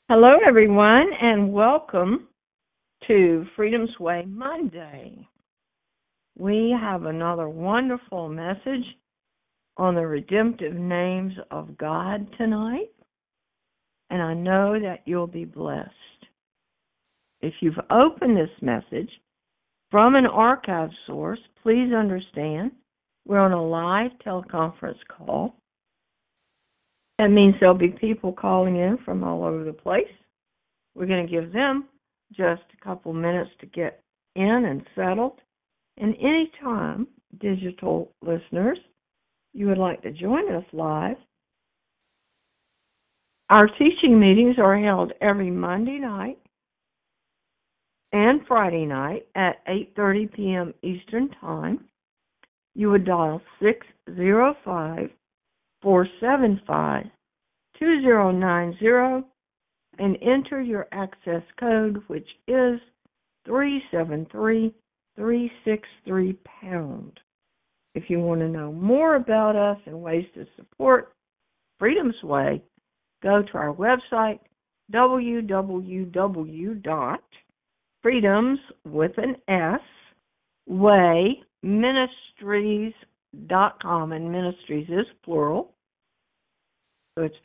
Hello, everyone, and welcome to Freedom's Way Monday. We have another wonderful message on the redemptive names of God tonight, and I know that you'll be blessed. If you've opened this message from an archive source, please understand we're on a live teleconference call. That means there'll be people calling in from all over the place. We're going to give them just a couple minutes to get in and settled. And anytime, digital listeners, you would like to join us live, our teaching meetings are held every Monday night and Friday night at 8:30 p.m. Eastern Time. You would dial 605-475-2090 and enter your access code, which is 373363#. If you want to know more about us and ways to support Freedom's Way, go to our website, freedomswayministries.com, and ministries is plural. So it's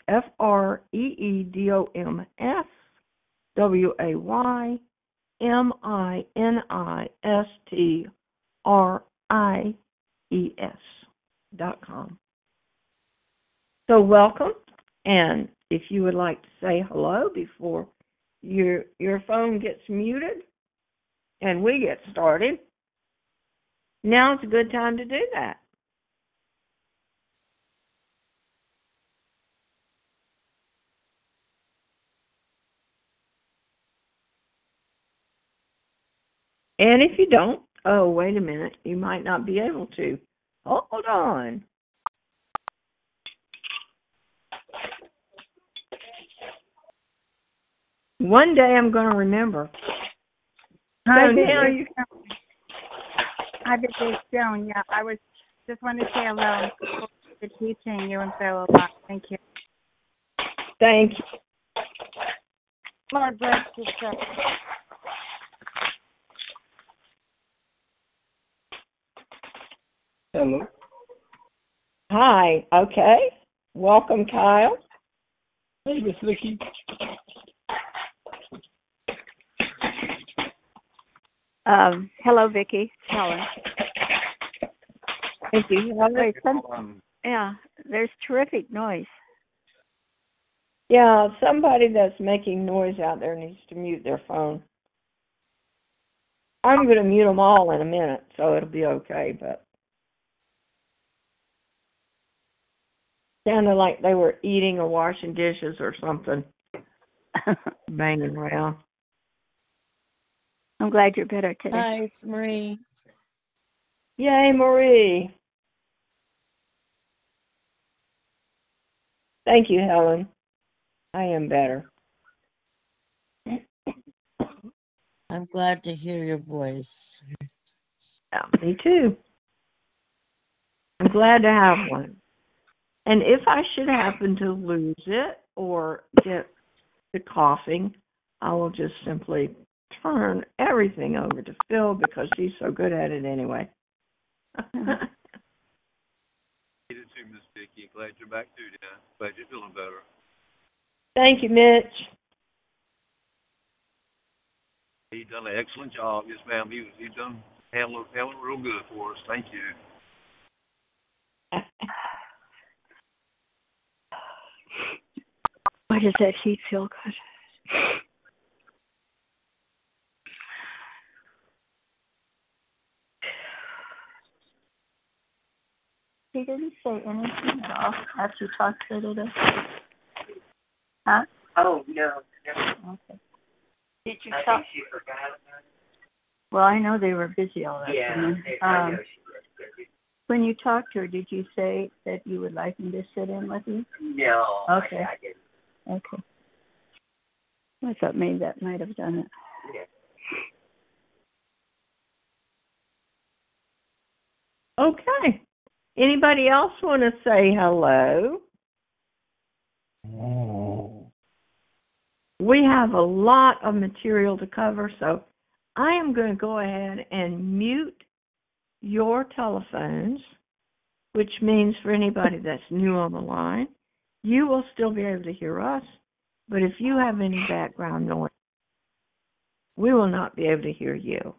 FreedomsWayministries.com. So welcome, and if you would like to say hello before your phone gets muted and we get started, now's a good time to do that. And if you don't, oh, wait a minute, you might not be able to. Hold on. One day I'm going to remember. Hi, So now you can. Hi, this is Joan. Yeah, I was just wanted to say hello for teaching you and Phil a lot. Thank you. Thank you. Lord bless you, sir. Hello. Hi. Okay. Welcome, Kyle. Hey, Miss Vicky. Hello, Vicki. Helen. Thank you. There's terrific noise. Yeah, somebody that's making noise out there needs to mute their phone. I'm going to mute them all in a minute, so it'll be okay, but sounded like they were eating or washing dishes or something, banging around. I'm glad you're better today. Hi, it's Marie. Yay, Marie. Thank you, Helen. I am better. I'm glad to hear your voice. Yeah, me too. I'm glad to have one. And if I should happen to lose it or get to coughing, I will just simply turn everything over to Phil because she's so good at it anyway. You too, Miss Vicky. Glad you're back too, Dan. Glad you're feeling better. Thank you, Mitch. He's done an excellent job. Yes, ma'am. He's done handling real good for us. Thank you. Why does that heat feel good? He didn't say anything at all after you talked to her today? Huh? Oh, no. Okay. Did you talk? Think she forgot about it. Well, I know they were busy all afternoon. I know she was busy. When you talked to her, did you say that you would like me to sit in with you? No, Okay. I didn't. Okay. I thought maybe that might have done it. Yeah. Okay. Anybody else want to say hello? We have a lot of material to cover, so I am going to go ahead and mute your telephones, which means for anybody that's new on the line, you will still be able to hear us, but if you have any background noise, we will not be able to hear you.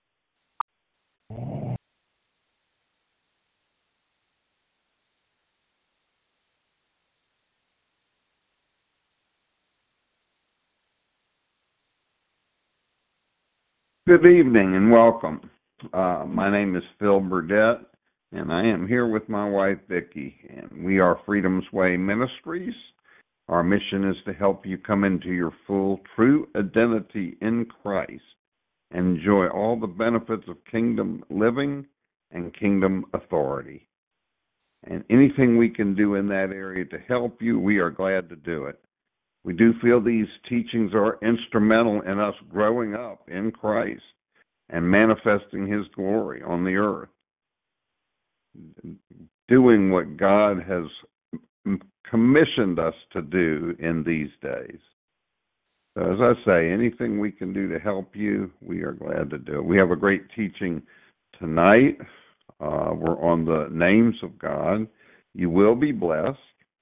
Good evening and welcome. My name is Phil Burdett, and I am here with my wife, Vicki, and we are Freedom's Way Ministries. Our mission is to help you come into your full, true identity in Christ and enjoy all the benefits of kingdom living and kingdom authority. And anything we can do in that area to help you, we are glad to do it. We do feel these teachings are instrumental in us growing up in Christ and manifesting His glory on the earth, doing what God has commissioned us to do in these days. So as I say, anything we can do to help you, we are glad to do it. We have a great teaching tonight. We're on the names of God. You will be blessed.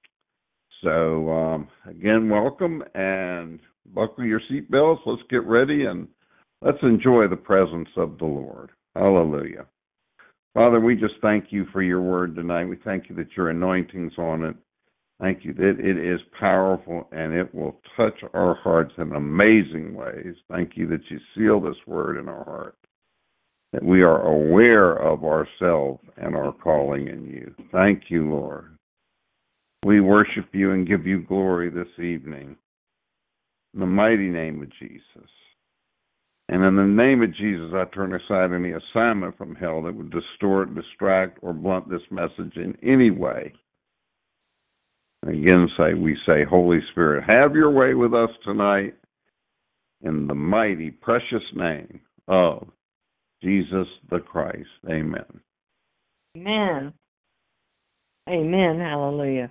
So, again, welcome, and buckle your seatbelts. Let's get ready, and let's enjoy the presence of the Lord. Hallelujah. Father, we just thank you for your word tonight. We thank you that your anointing's on it. Thank you that it is powerful, and it will touch our hearts in amazing ways. Thank you that you seal this word in our heart, that we are aware of ourselves and our calling in you. Thank you, Lord. We worship you and give you glory this evening in the mighty name of Jesus. And in the name of Jesus, I turn aside any assignment from hell that would distort, distract, or blunt this message in any way. Again, we say, Holy Spirit, have your way with us tonight in the mighty, precious name of Jesus the Christ. Amen. Amen. Amen. Hallelujah.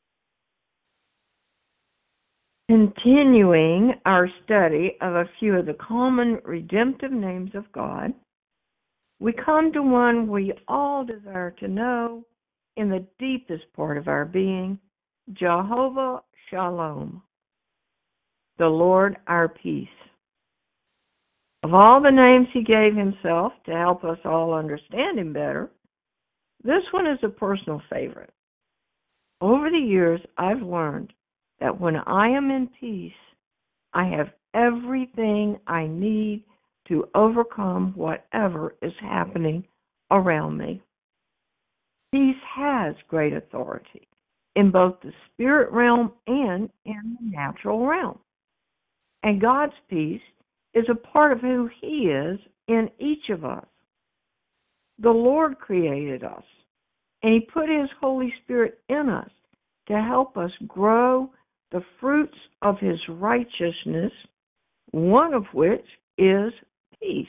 Continuing our study of a few of the common redemptive names of God, we come to one we all desire to know in the deepest part of our being, Jehovah Shalom, the Lord our peace. Of all the names he gave himself to help us all understand him better, this one is a personal favorite. Over the years, I've learned that when I am in peace, I have everything I need to overcome whatever is happening around me. Peace has great authority in both the spirit realm and in the natural realm. And God's peace is a part of who He is in each of us. The Lord created us, and He put His Holy Spirit in us to help us grow the fruits of His righteousness, one of which is peace.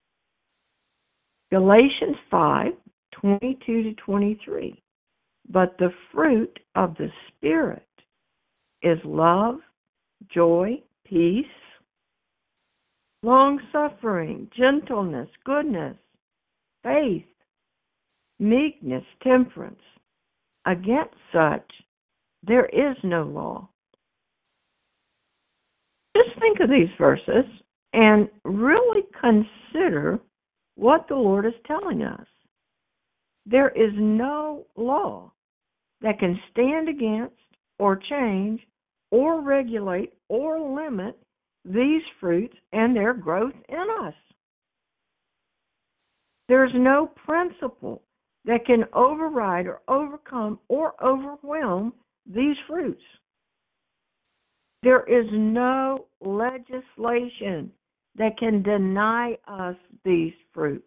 Galatians 5:22-23. But the fruit of the Spirit is love, joy, peace, long-suffering, gentleness, goodness, faith, meekness, temperance. Against such there is no law. Just think of these verses and really consider what the Lord is telling us. There is no law that can stand against or change or regulate or limit these fruits and their growth in us. There's no principle that can override or overcome or overwhelm these fruits. There is no legislation that can deny us these fruits.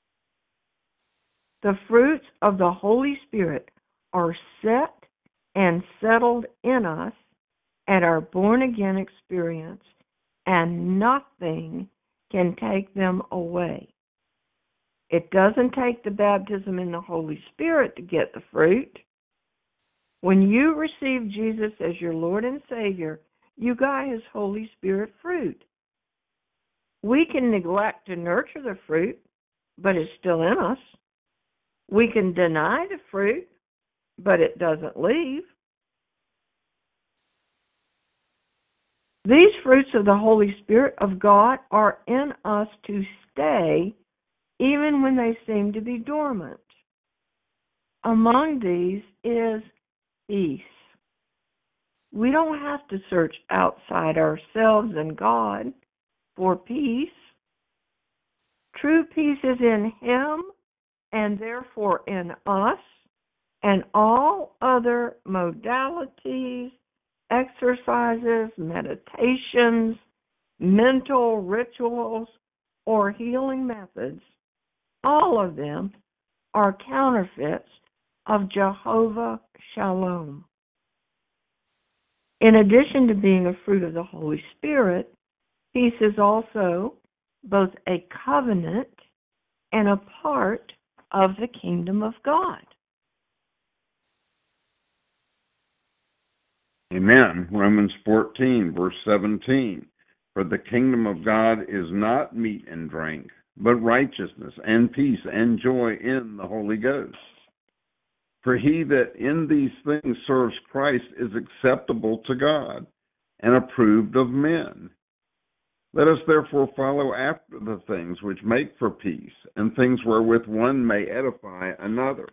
The fruits of the Holy Spirit are set and settled in us at our born-again experience, and nothing can take them away. It doesn't take the baptism in the Holy Spirit to get the fruit. When you receive Jesus as your Lord and Savior, you guys Holy Spirit fruit. We can neglect to nurture the fruit, but it's still in us. We can deny the fruit, but it doesn't leave. These fruits of the Holy Spirit of God are in us to stay even when they seem to be dormant. Among these is peace. We don't have to search outside ourselves and God for peace. True peace is in Him and therefore in us, and all other modalities, exercises, meditations, mental rituals, or healing methods, all of them are counterfeits of Jehovah Shalom. In addition to being a fruit of the Holy Spirit, peace is also both a covenant and a part of the kingdom of God. Amen. Romans 14, verse 17. For the kingdom of God is not meat and drink, but righteousness and peace and joy in the Holy Ghost. For he that in these things serves Christ is acceptable to God and approved of men. Let us therefore follow after the things which make for peace, and things wherewith one may edify another.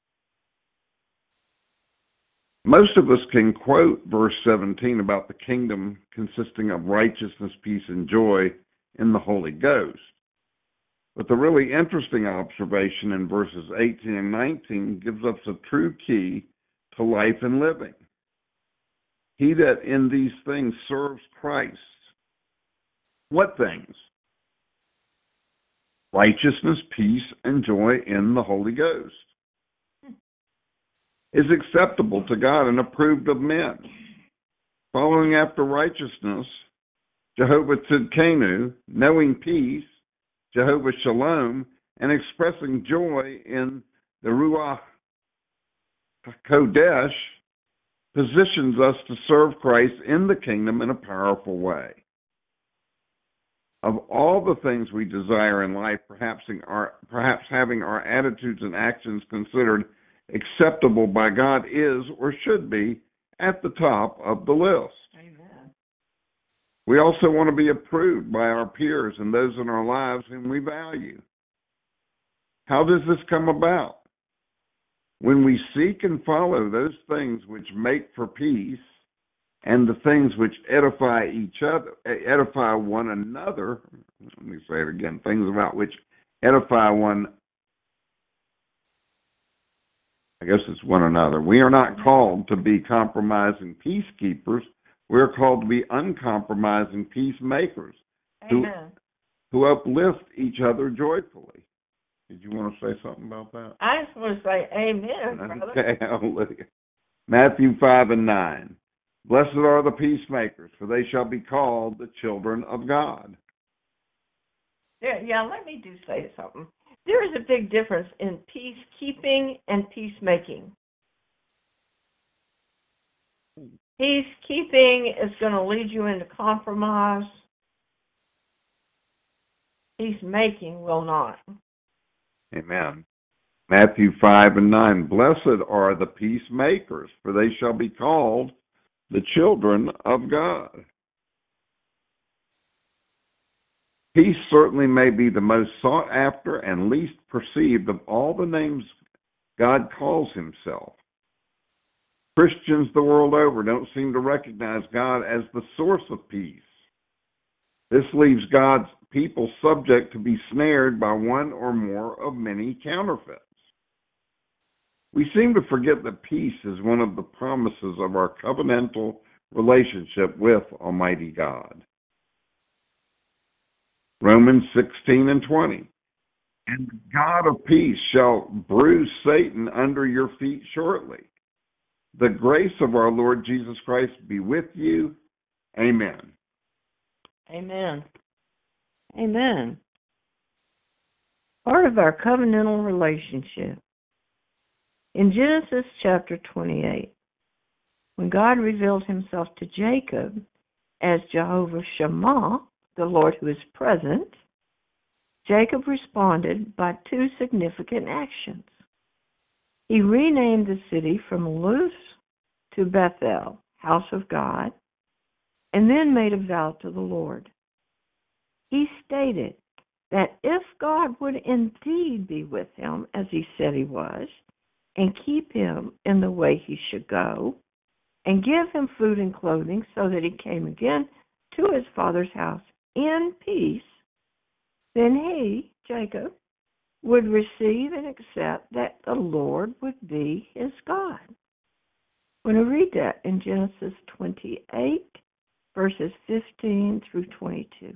Most of us can quote verse 17 about the kingdom consisting of righteousness, peace, and joy in the Holy Ghost. But the really interesting observation in verses 18 and 19 gives us a true key to life and living. He that in these things serves Christ. What things? Righteousness, peace, and joy in the Holy Ghost. Is acceptable to God and approved of men. Following after righteousness, Jehovah Tzidkenu, knowing peace, Jehovah Shalom, and expressing joy in the Ruach HaKodesh positions us to serve Christ in the kingdom in a powerful way. Of all the things we desire in life, perhaps having our attitudes and actions considered acceptable by God is or should be at the top of the list. Amen. We also want to be approved by our peers and those in our lives whom we value. How does this come about? When we seek and follow those things which make for peace and the things which edify one another, let me say it again, things about which edify one another. We are not called to be compromising peacekeepers. We are called to be uncompromising peacemakers who uplift each other joyfully. Did you want to say something about that? I just want to say amen, brother. Okay, hallelujah. Matthew 5 and 9. Blessed are the peacemakers, for they shall be called the children of God. Yeah, let me say something. There is a big difference in peacekeeping and peacemaking. Peacekeeping is going to lead you into compromise. Peacemaking will not. Amen. Matthew 5 and 9. Blessed are the peacemakers, for they shall be called the children of God. Peace certainly may be the most sought after and least perceived of all the names God calls himself. Christians the world over don't seem to recognize God as the source of peace. This leaves God's people subject to be snared by one or more of many counterfeits. We seem to forget that peace is one of the promises of our covenantal relationship with Almighty God. Romans 16 and 20. And the God of peace shall bruise Satan under your feet shortly. The grace of our Lord Jesus Christ be with you. Amen. Amen. Amen. Part of our covenantal relationship. In Genesis chapter 28, when God revealed himself to Jacob, as Jehovah Shammah, the Lord who is present, Jacob responded by two significant actions. He renamed the city from Luz to Bethel, house of God, and then made a vow to the Lord. He stated that if God would indeed be with him, as he said he was, and keep him in the way he should go, and give him food and clothing so that he came again to his father's house in peace, then he, Jacob, would receive and accept that the Lord would be his God. When I read that in Genesis 28, verses 15 through 22.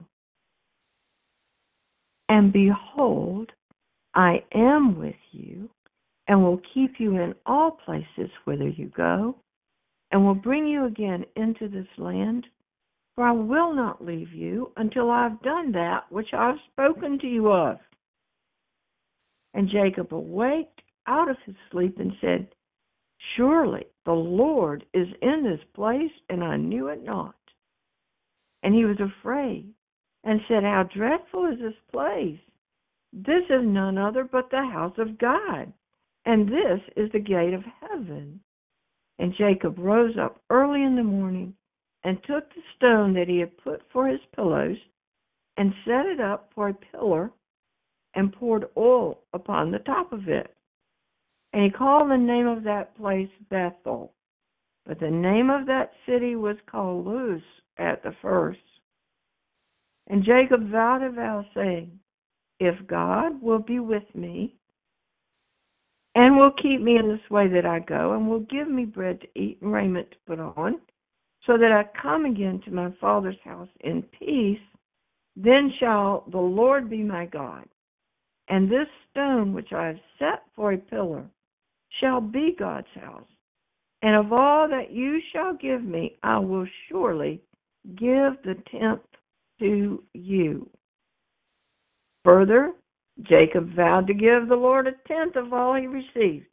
And behold, I am with you, and will keep you in all places whither you go, and will bring you again into this land, for I will not leave you until I have done that which I have spoken to you of. And Jacob awaked out of his sleep and said, Surely the Lord is in this place, and I knew it not. And he was afraid, and said, How dreadful is this place! This is none other but the house of God, and this is the gate of heaven. And Jacob rose up early in the morning, and took the stone that he had put for his pillows, and set it up for a pillar, and poured oil upon the top of it. And he called the name of that place Bethel, but the name of that city was called Luz at the first. And Jacob vowed a vow, saying, If God will be with me, and will keep me in this way that I go, and will give me bread to eat and raiment to put on, so that I come again to my father's house in peace, then shall the Lord be my God. And this stone which I have set for a pillar shall be God's house. And of all that you shall give me, I will surely give the tenth to you. Further, Jacob vowed to give the Lord a tenth of all he received.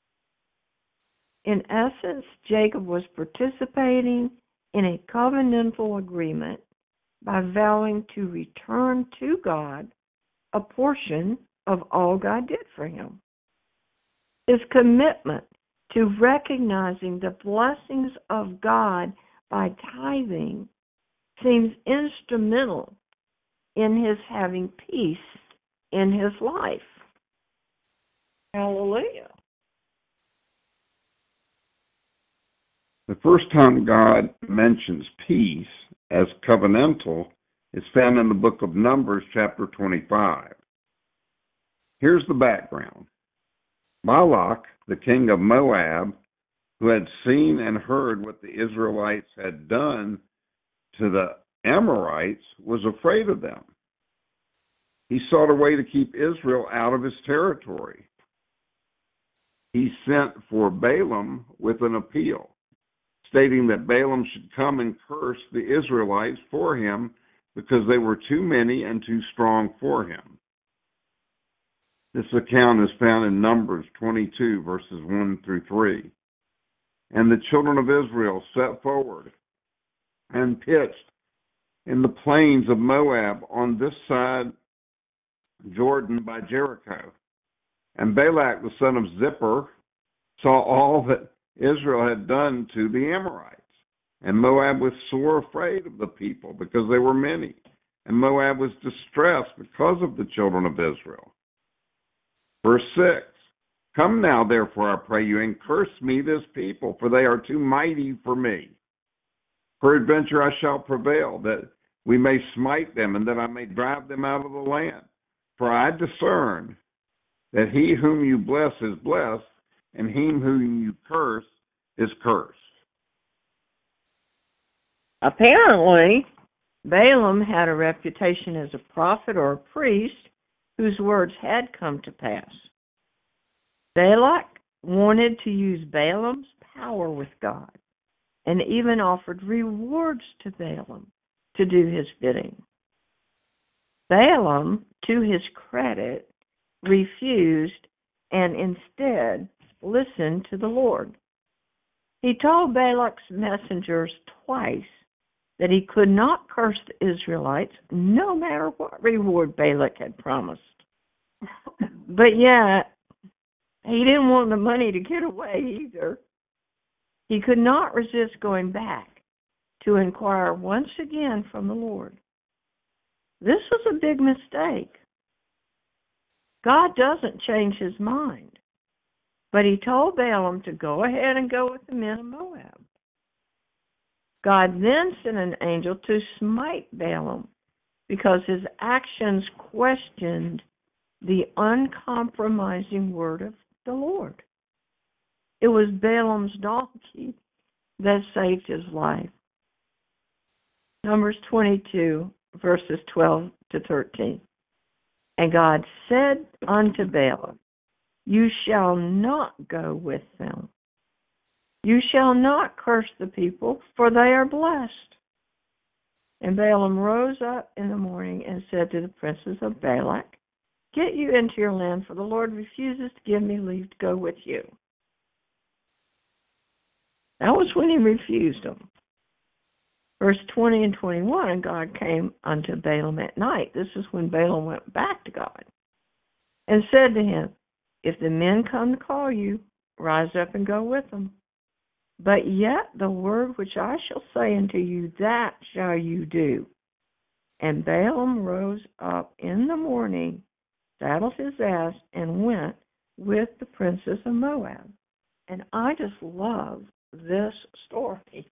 In essence, Jacob was participating in a covenantal agreement by vowing to return to God a portion of all God did for him. His commitment to recognizing the blessings of God by tithing seems instrumental in his having peace in his life. Hallelujah. The first time God mentions peace as covenantal is found in the book of Numbers, chapter 25. Here's the background. Balak, the king of Moab, who had seen and heard what the Israelites had done to the Amorites, was afraid of them. He sought a way to keep Israel out of his territory. He sent for Balaam with an appeal, stating that Balaam should come and curse the Israelites for him because they were too many and too strong for him. This account is found in Numbers 22, verses 1 through 3. And the children of Israel set forward and pitched in the plains of Moab on this side Jordan by Jericho. And Balak, the son of Zippor, saw all that Israel had done to the Amorites. And Moab was sore afraid of the people because they were many. And Moab was distressed because of the children of Israel. Verse 6, Come now, therefore, I pray you, and curse me this people, for they are too mighty for me. Peradventure I shall prevail, that we may smite them, and that I may drive them out of the land. For I discern that he whom you bless is blessed, and him whom you curse is cursed. Apparently, Balaam had a reputation as a prophet or a priest whose words had come to pass. Balak wanted to use Balaam's power with God, and even offered rewards to Balaam to do his bidding. Balaam, to his credit, refused and instead listened to the Lord. He told Balak's messengers twice that he could not curse the Israelites, no matter what reward Balak had promised. But yet, he didn't want the money to get away either. He could not resist going back to inquire once again from the Lord. This was a big mistake. God doesn't change his mind, but he told Balaam to go ahead and go with the men of Moab. God then sent an angel to smite Balaam because his actions questioned the uncompromising word of the Lord. It was Balaam's donkey that saved his life. Numbers 22, verses 12 to 13. And God said unto Balaam, you shall not go with them. You shall not curse the people, for they are blessed. And Balaam rose up in the morning and said to the princes of Balak, get you into your land, for the Lord refuses to give me leave to go with you. That was when he refused them. Verse 20 and 21, and God came unto Balaam at night. This is when Balaam went back to God and said to him, if the men come to call you, rise up and go with them. But yet the word which I shall say unto you, that shall you do. And Balaam rose up in the morning, saddled his ass, and went with the princes of Moab. And I just love this story.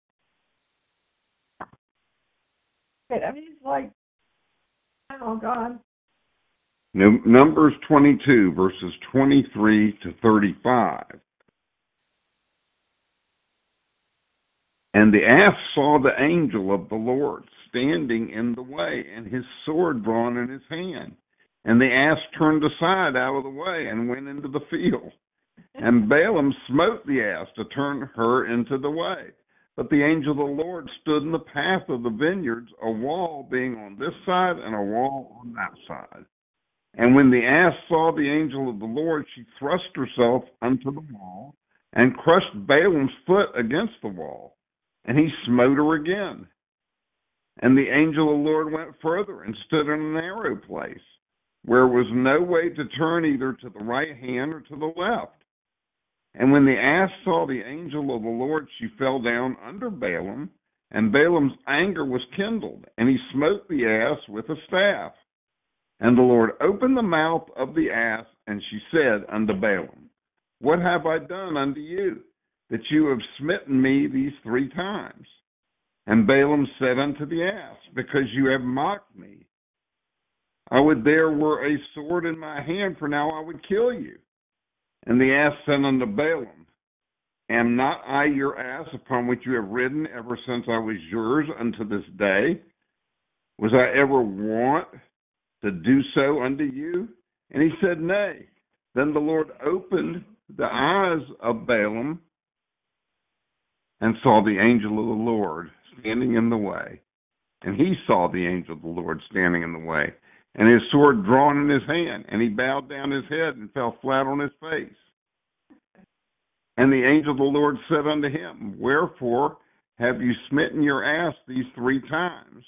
I mean, it's like, oh, God. Numbers 22, verses 23 to 35. And the ass saw the angel of the Lord standing in the way, and his sword drawn in his hand. And the ass turned aside out of the way and went into the field. And Balaam smote the ass to turn her into the way. But the angel of the Lord stood in the path of the vineyards, a wall being on this side and a wall on that side. And when the ass saw the angel of the Lord, she thrust herself unto the wall and crushed Balaam's foot against the wall. And he smote her again. And the angel of the Lord went further and stood in a narrow place, where was no way to turn either to the right hand or to the left. And when the ass saw the angel of the Lord, she fell down under Balaam, and Balaam's anger was kindled, and he smote the ass with a staff. And the Lord opened the mouth of the ass, and she said unto Balaam, what have I done unto you, that you have smitten me these 3 times? And Balaam said unto the ass, because you have mocked me. I would there were a sword in my hand, for now I would kill you. And the ass said unto Balaam, am not I your ass upon which you have ridden ever since I was yours unto this day? Was I ever wont to do so unto you? And he said, nay. Then the Lord opened the eyes of Balaam and saw the angel of the Lord standing in the way. And he saw the angel of the Lord standing in the way, and his sword drawn in his hand, and he bowed down his head and fell flat on his face. And the angel of the Lord said unto him, wherefore have you smitten your ass these 3 times?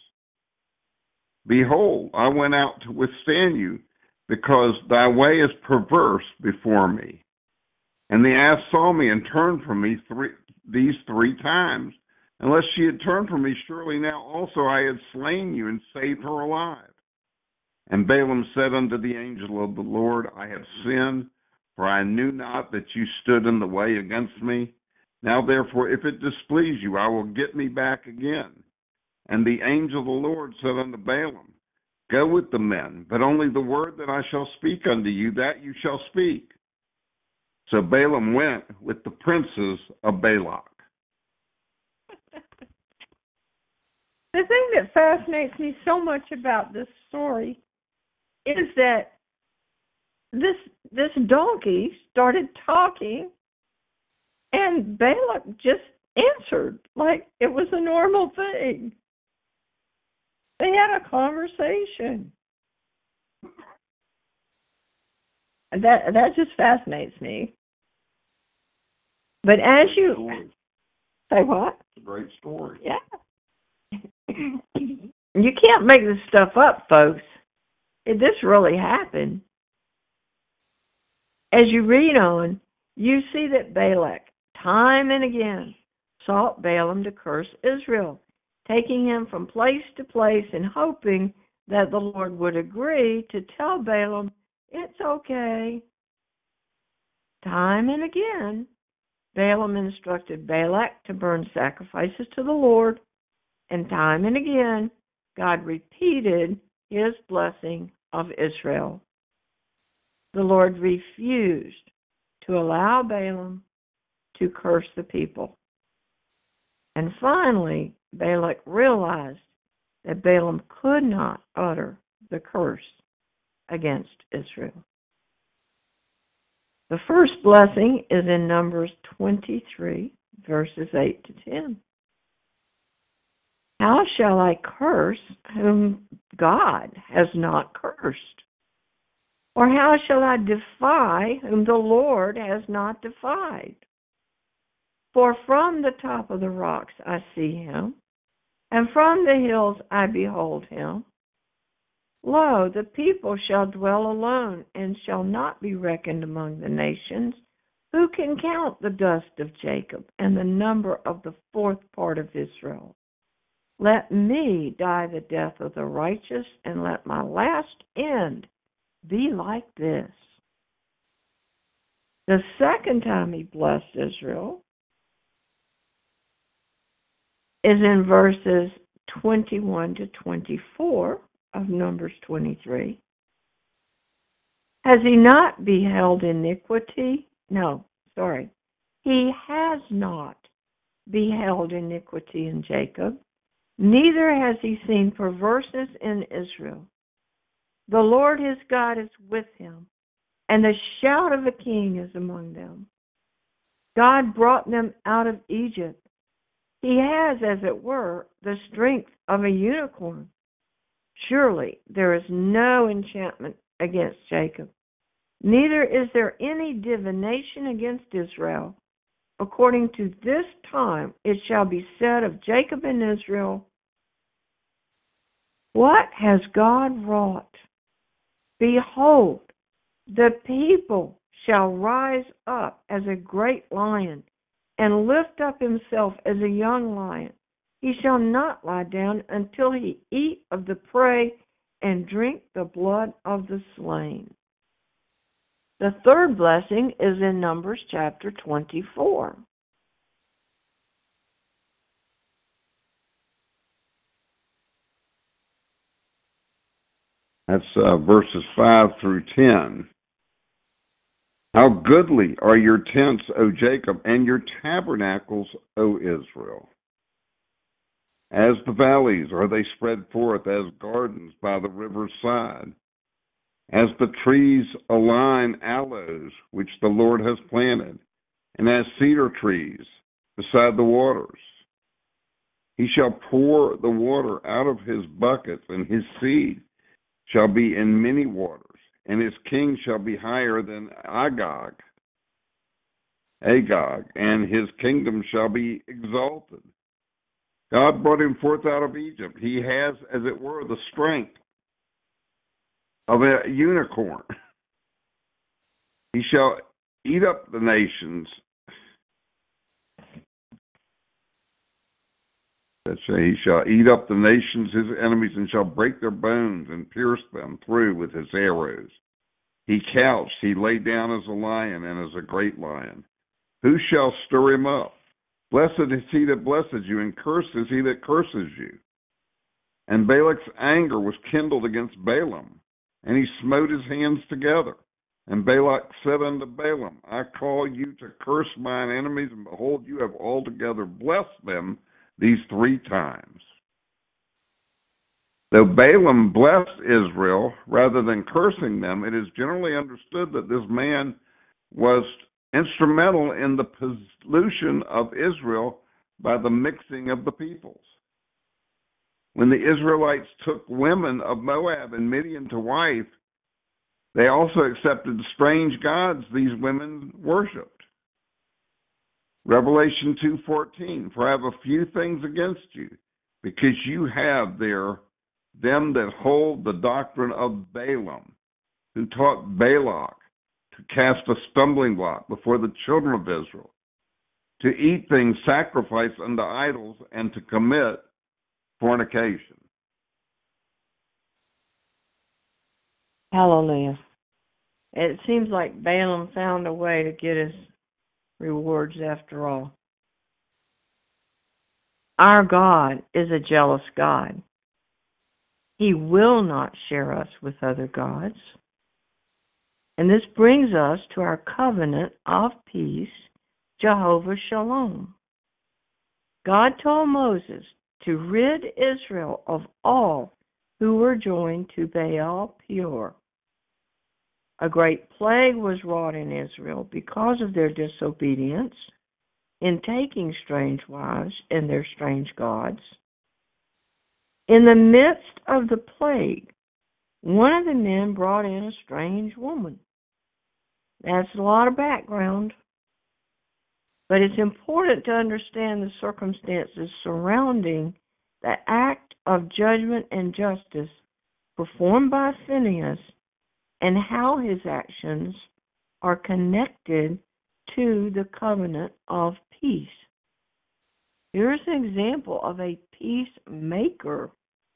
Behold, I went out to withstand you, because thy way is perverse before me. And the ass saw me and turned from me these 3 times. Unless she had turned from me, surely now also I had slain you and saved her alive. And Balaam said unto the angel of the Lord, I have sinned, for I knew not that you stood in the way against me. Now therefore, if it displease you, I will get me back again. And the angel of the Lord said unto Balaam, go with the men, but only the word that I shall speak unto you, that you shall speak. So Balaam went with the princes of Balak. The thing that fascinates me so much about this story is that this donkey started talking, and Balak just answered like it was a normal thing. They had a conversation. And that just fascinates me. But as you say, what? It's a great story. Yeah. You can't make this stuff up, folks. This really happened. As you read on, you see that Balak, time and again, sought Balaam to curse Israel, taking him from place to place and hoping that the Lord would agree to tell Balaam, it's okay. Time and again, Balaam instructed Balak to burn sacrifices to the Lord, and time and again, God repeated his blessing of Israel. The Lord refused to allow Balaam to curse the people. And finally, Balak realized that Balaam could not utter the curse against Israel. The first blessing is in Numbers 23, verses 8 to 10. How shall I curse whom God has not cursed? Or how shall I defy whom the Lord has not defied? For from the top of the rocks I see him, and from the hills I behold him. Lo, the people shall dwell alone, and shall not be reckoned among the nations. Who can count the dust of Jacob, and the number of the fourth part of Israel? Let me die the death of the righteous, and let my last end be like this. The second time he blessed Israel is in verses 21 to 24 of Numbers 23. Has he not beheld iniquity? He has not beheld iniquity in Jacob, neither has he seen perverseness in Israel. The Lord his God is with him, and the shout of a king is among them. God brought them out of Egypt. He has, as it were, the strength of a unicorn. Surely there is no enchantment against Jacob, neither is there any divination against Israel. According to this time it shall be said of Jacob and Israel, what has God wrought? Behold, the people shall rise up as a great lion, and lift up himself as a young lion. He shall not lie down until he eat of the prey and drink the blood of the slain. The third blessing is in Numbers chapter 24. That's verses 5 through 10. How goodly are your tents, O Jacob, and your tabernacles, O Israel. As the valleys are they spread forth, as gardens by the river's side. As the trees align aloes, which the Lord has planted, and as cedar trees beside the waters. He shall pour the water out of his buckets, and his seed shall be in many waters, and his king shall be higher than Agag, and his kingdom shall be exalted. God brought him forth out of Egypt. He has, as it were, the strength of a unicorn. He shall eat up the nations. He shall eat up the nations, his enemies, and shall break their bones and pierce them through with his arrows. He couched, he lay down as a lion and as a great lion. Who shall stir him up? Blessed is he that blesses you, and cursed is he that curses you. And Balak's anger was kindled against Balaam, and he smote his hands together. And Balak said unto Balaam, I call you to curse mine enemies, and behold, you have altogether blessed them these 3 times. Though Balaam blessed Israel rather than cursing them, it is generally understood that this man was instrumental in the pollution of Israel by the mixing of the peoples. When the Israelites took women of Moab and Midian to wife, they also accepted strange gods these women worshipped. Revelation 2:14, for I have a few things against you, because you have there them that hold the doctrine of Balaam, who taught Balak to cast a stumbling block before the children of Israel, to eat things sacrificed unto idols, and to commit fornication. Hallelujah. It seems like Balaam found a way to get his rewards after all. Our God is a jealous God. He will not share us with other gods. And this brings us to our covenant of peace, Jehovah Shalom. God told Moses to rid Israel of all who were joined to Baal Peor. A great plague was wrought in Israel because of their disobedience in taking strange wives and their strange gods. In the midst of the plague, one of the men brought in a strange woman. That's a lot of background, but it's important to understand the circumstances surrounding the act of judgment and justice performed by Phinehas and how his actions are connected to the covenant of peace. Here's an example of a peacemaker.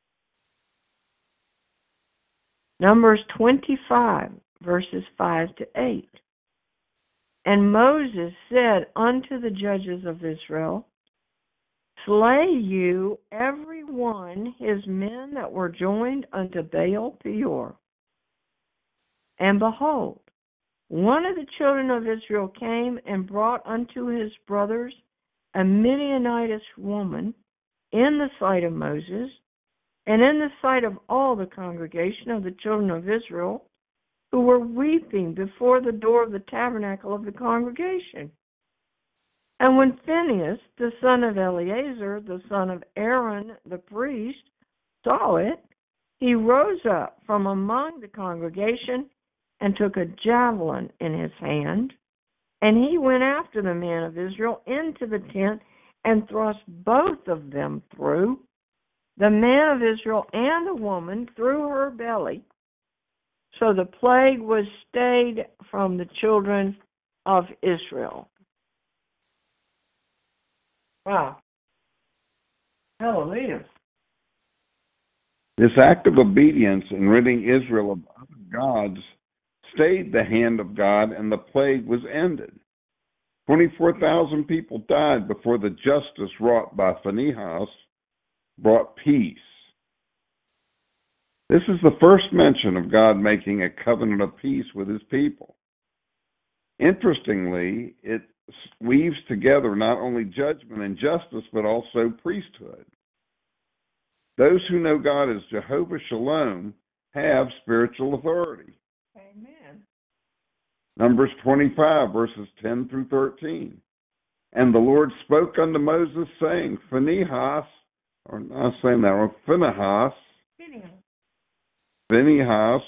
Numbers 25, verses 5 to 8. And Moses said unto the judges of Israel, Slay you every one his men that were joined unto Baal Peor. And behold, one of the children of Israel came and brought unto his brothers a Midianitish woman in the sight of Moses, and in the sight of all the congregation of the children of Israel, who were weeping before the door of the tabernacle of the congregation. And when Phinehas, the son of Eleazar, the son of Aaron the priest, saw it, he rose up from among the congregation and took a javelin in his hand, and he went after the men of Israel into the tent and thrust both of them through, the man of Israel and the woman through her belly. So the plague was stayed from the children of Israel. Wow. Hallelujah. This act of obedience in ridding Israel of other gods stayed the hand of God, and the plague was ended. 24,000 people died before the justice wrought by Phinehas brought peace. This is the first mention of God making a covenant of peace with his people. Interestingly, it weaves together not only judgment and justice, but also priesthood. Those who know God as Jehovah Shalom have spiritual authority. Amen. Numbers 25, verses 10 through 13. And the Lord spoke unto Moses, saying, Phinehas, Phinehas,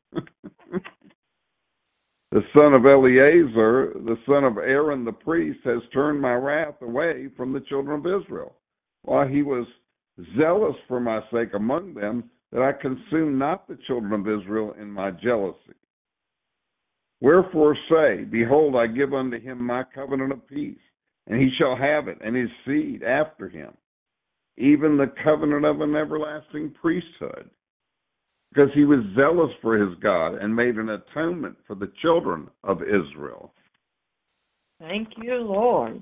the son of Eleazar, the son of Aaron the priest, has turned my wrath away from the children of Israel, while he was zealous for my sake among them, that I consume not the children of Israel in my jealousy. Wherefore say, Behold, I give unto him my covenant of peace, and he shall have it, and his seed after him, even the covenant of an everlasting priesthood, because he was zealous for his God and made an atonement for the children of Israel. Thank you, Lord.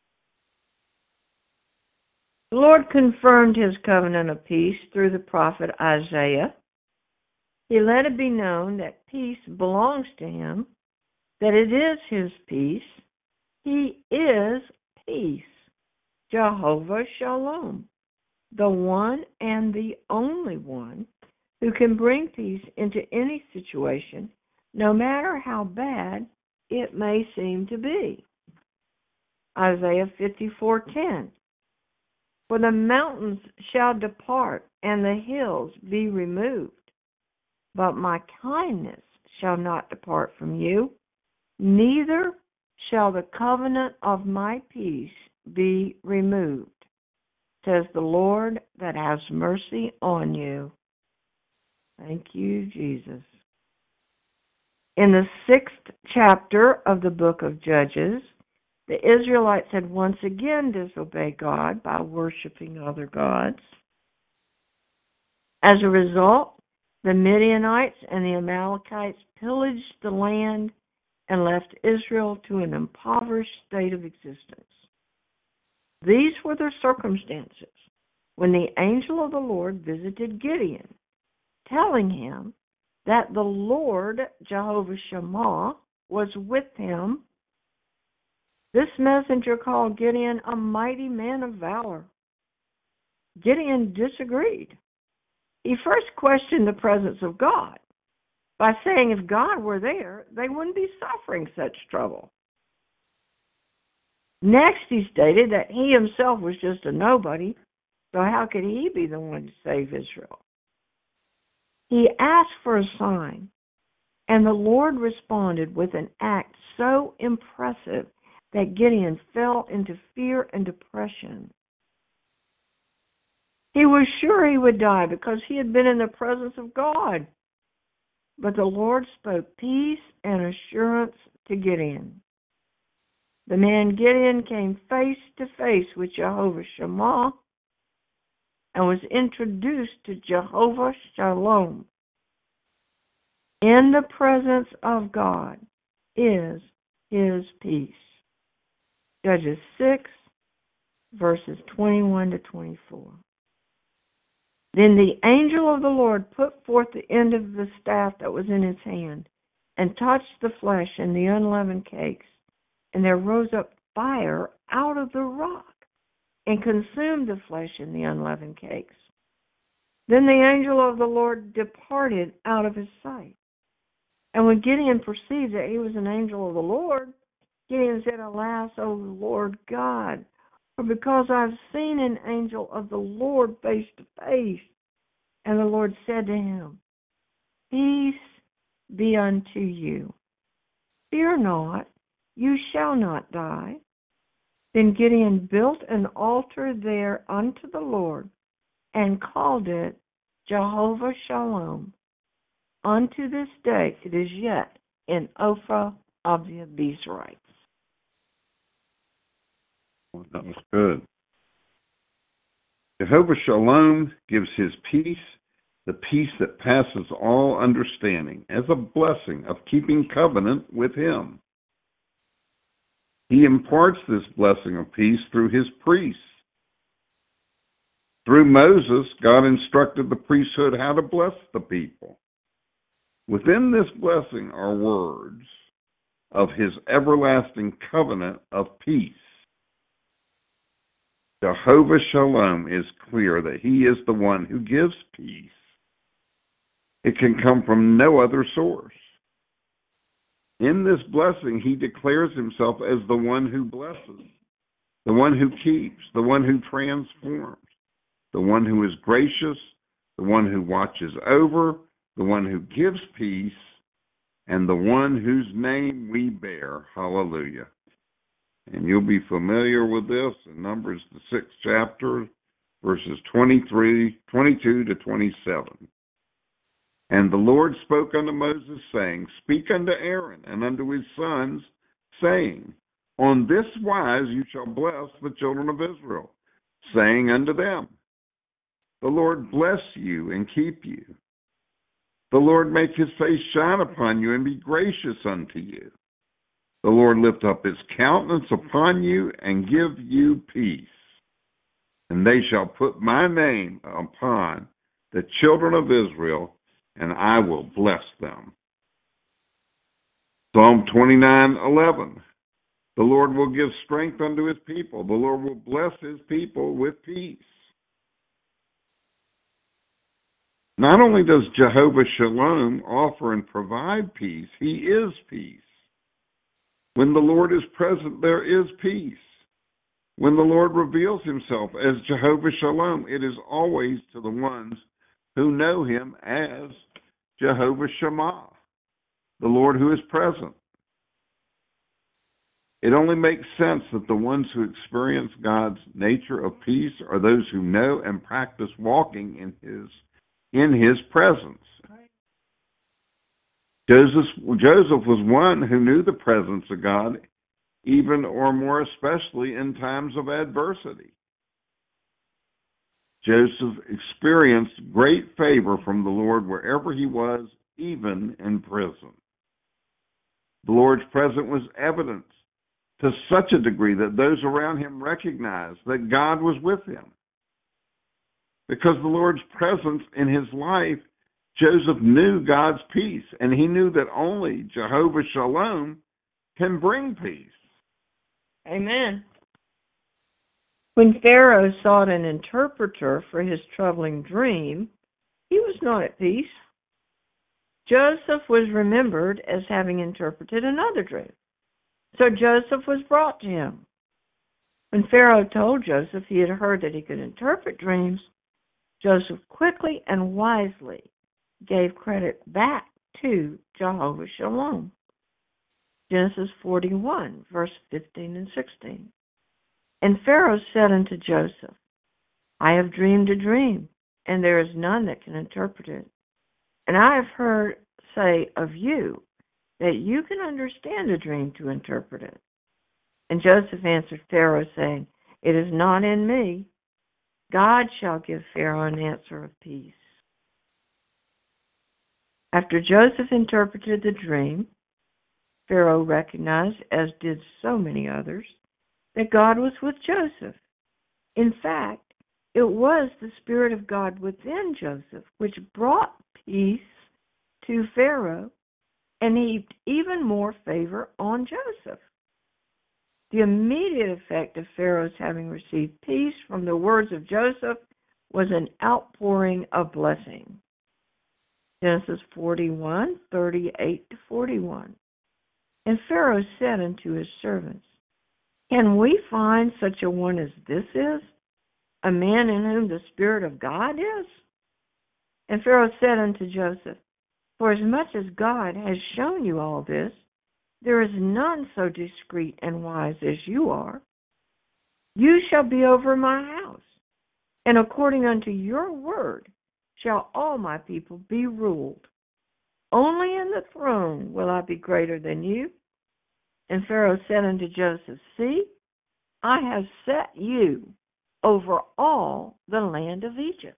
The Lord confirmed his covenant of peace through the prophet Isaiah. He let it be known that peace belongs to him, that it is his peace. He is peace, Jehovah Shalom, the one and the only one who can bring peace into any situation, no matter how bad it may seem to be. Isaiah 54:10. For the mountains shall depart and the hills be removed, but my kindness shall not depart from you, neither shall the covenant of my peace be removed. says the Lord that has mercy on you. Thank you, Jesus. In the 6th chapter of the book of Judges, the Israelites had once again disobeyed God by worshiping other gods. As a result, the Midianites and the Amalekites pillaged the land and left Israel to an impoverished state of existence. These were the circumstances when the angel of the Lord visited Gideon, telling him that the Lord, Jehovah Shammah, was with him. This messenger called Gideon a mighty man of valor. Gideon disagreed. He first questioned the presence of God by saying if God were there, they wouldn't be suffering such trouble. Next, he stated that he himself was just a nobody, so how could he be the one to save Israel? He asked for a sign, and the Lord responded with an act so impressive that Gideon fell into fear and depression. He was sure he would die because he had been in the presence of God. But the Lord spoke peace and assurance to Gideon. The man Gideon came face to face with Jehovah Shammah and was introduced to Jehovah Shalom. In the presence of God is his peace. Judges 6, verses 21 to 24. Then the angel of the Lord put forth the end of the staff that was in his hand, and touched the flesh and the unleavened cakes, and there rose up fire out of the rock, and consumed the flesh and the unleavened cakes. Then the angel of the Lord departed out of his sight. And when Gideon perceived that he was an angel of the Lord, Gideon said, Alas, O Lord God, for because I've seen an angel of the Lord face to face. And the Lord said to him, Peace be unto you. Fear not, you shall not die. Then Gideon built an altar there unto the Lord, and called it Jehovah Shalom. Unto this day it is yet in Ophrah of the Abiezrites. Well, that was good. Jehovah Shalom gives his peace, the peace that passes all understanding, as a blessing of keeping covenant with him. He imparts this blessing of peace through his priests. Through Moses, God instructed the priesthood how to bless the people. Within this blessing are words of his everlasting covenant of peace. Jehovah Shalom is clear that he is the one who gives peace. It can come from no other source. In this blessing, he declares himself as the one who blesses, the one who keeps, the one who transforms, the one who is gracious, the one who watches over, the one who gives peace, and the one whose name we bear. Hallelujah. And you'll be familiar with this in Numbers, the 6th chapter, verses 22 to 27. And the Lord spoke unto Moses, saying, Speak unto Aaron and unto his sons, saying, On this wise you shall bless the children of Israel, saying unto them, The Lord bless you and keep you. The Lord make his face shine upon you and be gracious unto you. The Lord lift up his countenance upon you and give you peace. And they shall put my name upon the children of Israel, and I will bless them. Psalm 29:11. The Lord will give strength unto his people. The Lord will bless his people with peace. Not only does Jehovah Shalom offer and provide peace, he is peace. When the Lord is present, there is peace. When the Lord reveals himself as Jehovah Shalom, it is always to the ones who know him as Jehovah Shammah, the Lord who is present. It only makes sense that the ones who experience God's nature of peace are those who know and practice walking in His presence. Joseph was one who knew the presence of God, even or more especially in times of adversity. Joseph experienced great favor from the Lord wherever he was, even in prison. The Lord's presence was evident to such a degree that those around him recognized that God was with him. Because the Lord's presence in his life, Joseph knew God's peace, and he knew that only Jehovah Shalom can bring peace. Amen. When Pharaoh sought an interpreter for his troubling dream, he was not at peace. Joseph was remembered as having interpreted another dream. So Joseph was brought to him. When Pharaoh told Joseph he had heard that he could interpret dreams, Joseph quickly and wisely gave credit back to Jehovah Shalom. Genesis 41, verse 15 and 16. And Pharaoh said unto Joseph, I have dreamed a dream, and there is none that can interpret it. And I have heard say of you that you can understand a dream to interpret it. And Joseph answered Pharaoh, saying, It is not in me. God shall give Pharaoh an answer of peace. After Joseph interpreted the dream, Pharaoh recognized, as did so many others, that God was with Joseph. In fact, it was the Spirit of God within Joseph which brought peace to Pharaoh and heaped even more favor on Joseph. The immediate effect of Pharaoh's having received peace from the words of Joseph was an outpouring of blessing. Genesis 41, 38 to 41. And Pharaoh said unto his servants, Can we find such a one as this is, a man in whom the Spirit of God is? And Pharaoh said unto Joseph, For as much as God has shown you all this, there is none so discreet and wise as you are. You shall be over my house, and according unto your word shall all my people be ruled. Only in the throne will I be greater than you. And Pharaoh said unto Joseph, See, I have set you over all the land of Egypt.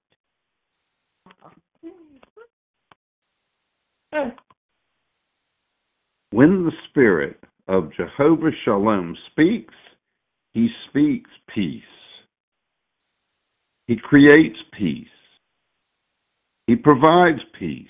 When the Spirit of Jehovah Shalom speaks, he speaks peace. He creates peace. He provides peace.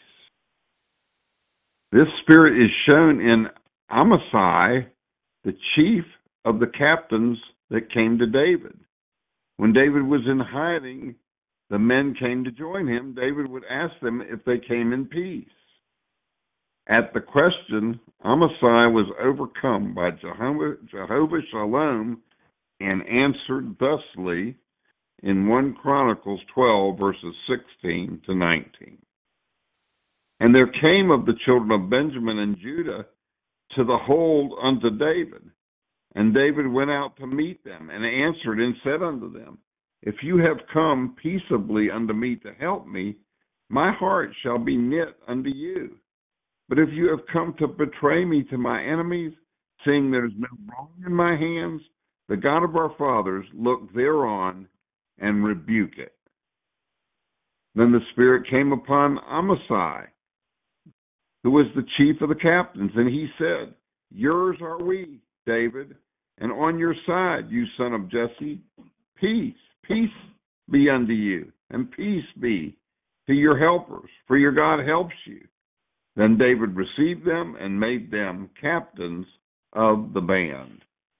This Spirit is shown in Amasai, the chief of the captains that came to David. When David was in hiding, the men came to join him. David would ask them if they came in peace. At the question, Amasai was overcome by Jehovah Shalom and answered thusly in 1 Chronicles 12, verses 16 to 19. And there came of the children of Benjamin and Judah to the hold unto David. And David went out to meet them, and answered and said unto them, If you have come peaceably unto me to help me, my heart shall be knit unto you. But if you have come to betray me to my enemies, seeing there is no wrong in my hands, the God of our fathers look thereon and rebuke it. Then the Spirit came upon Amasai, who was the chief of the captains, and he said, Yours are we, David, and on your side, you son of Jesse. Peace, peace be unto you, and peace be to your helpers, for your God helps you. Then David received them and made them captains of the band.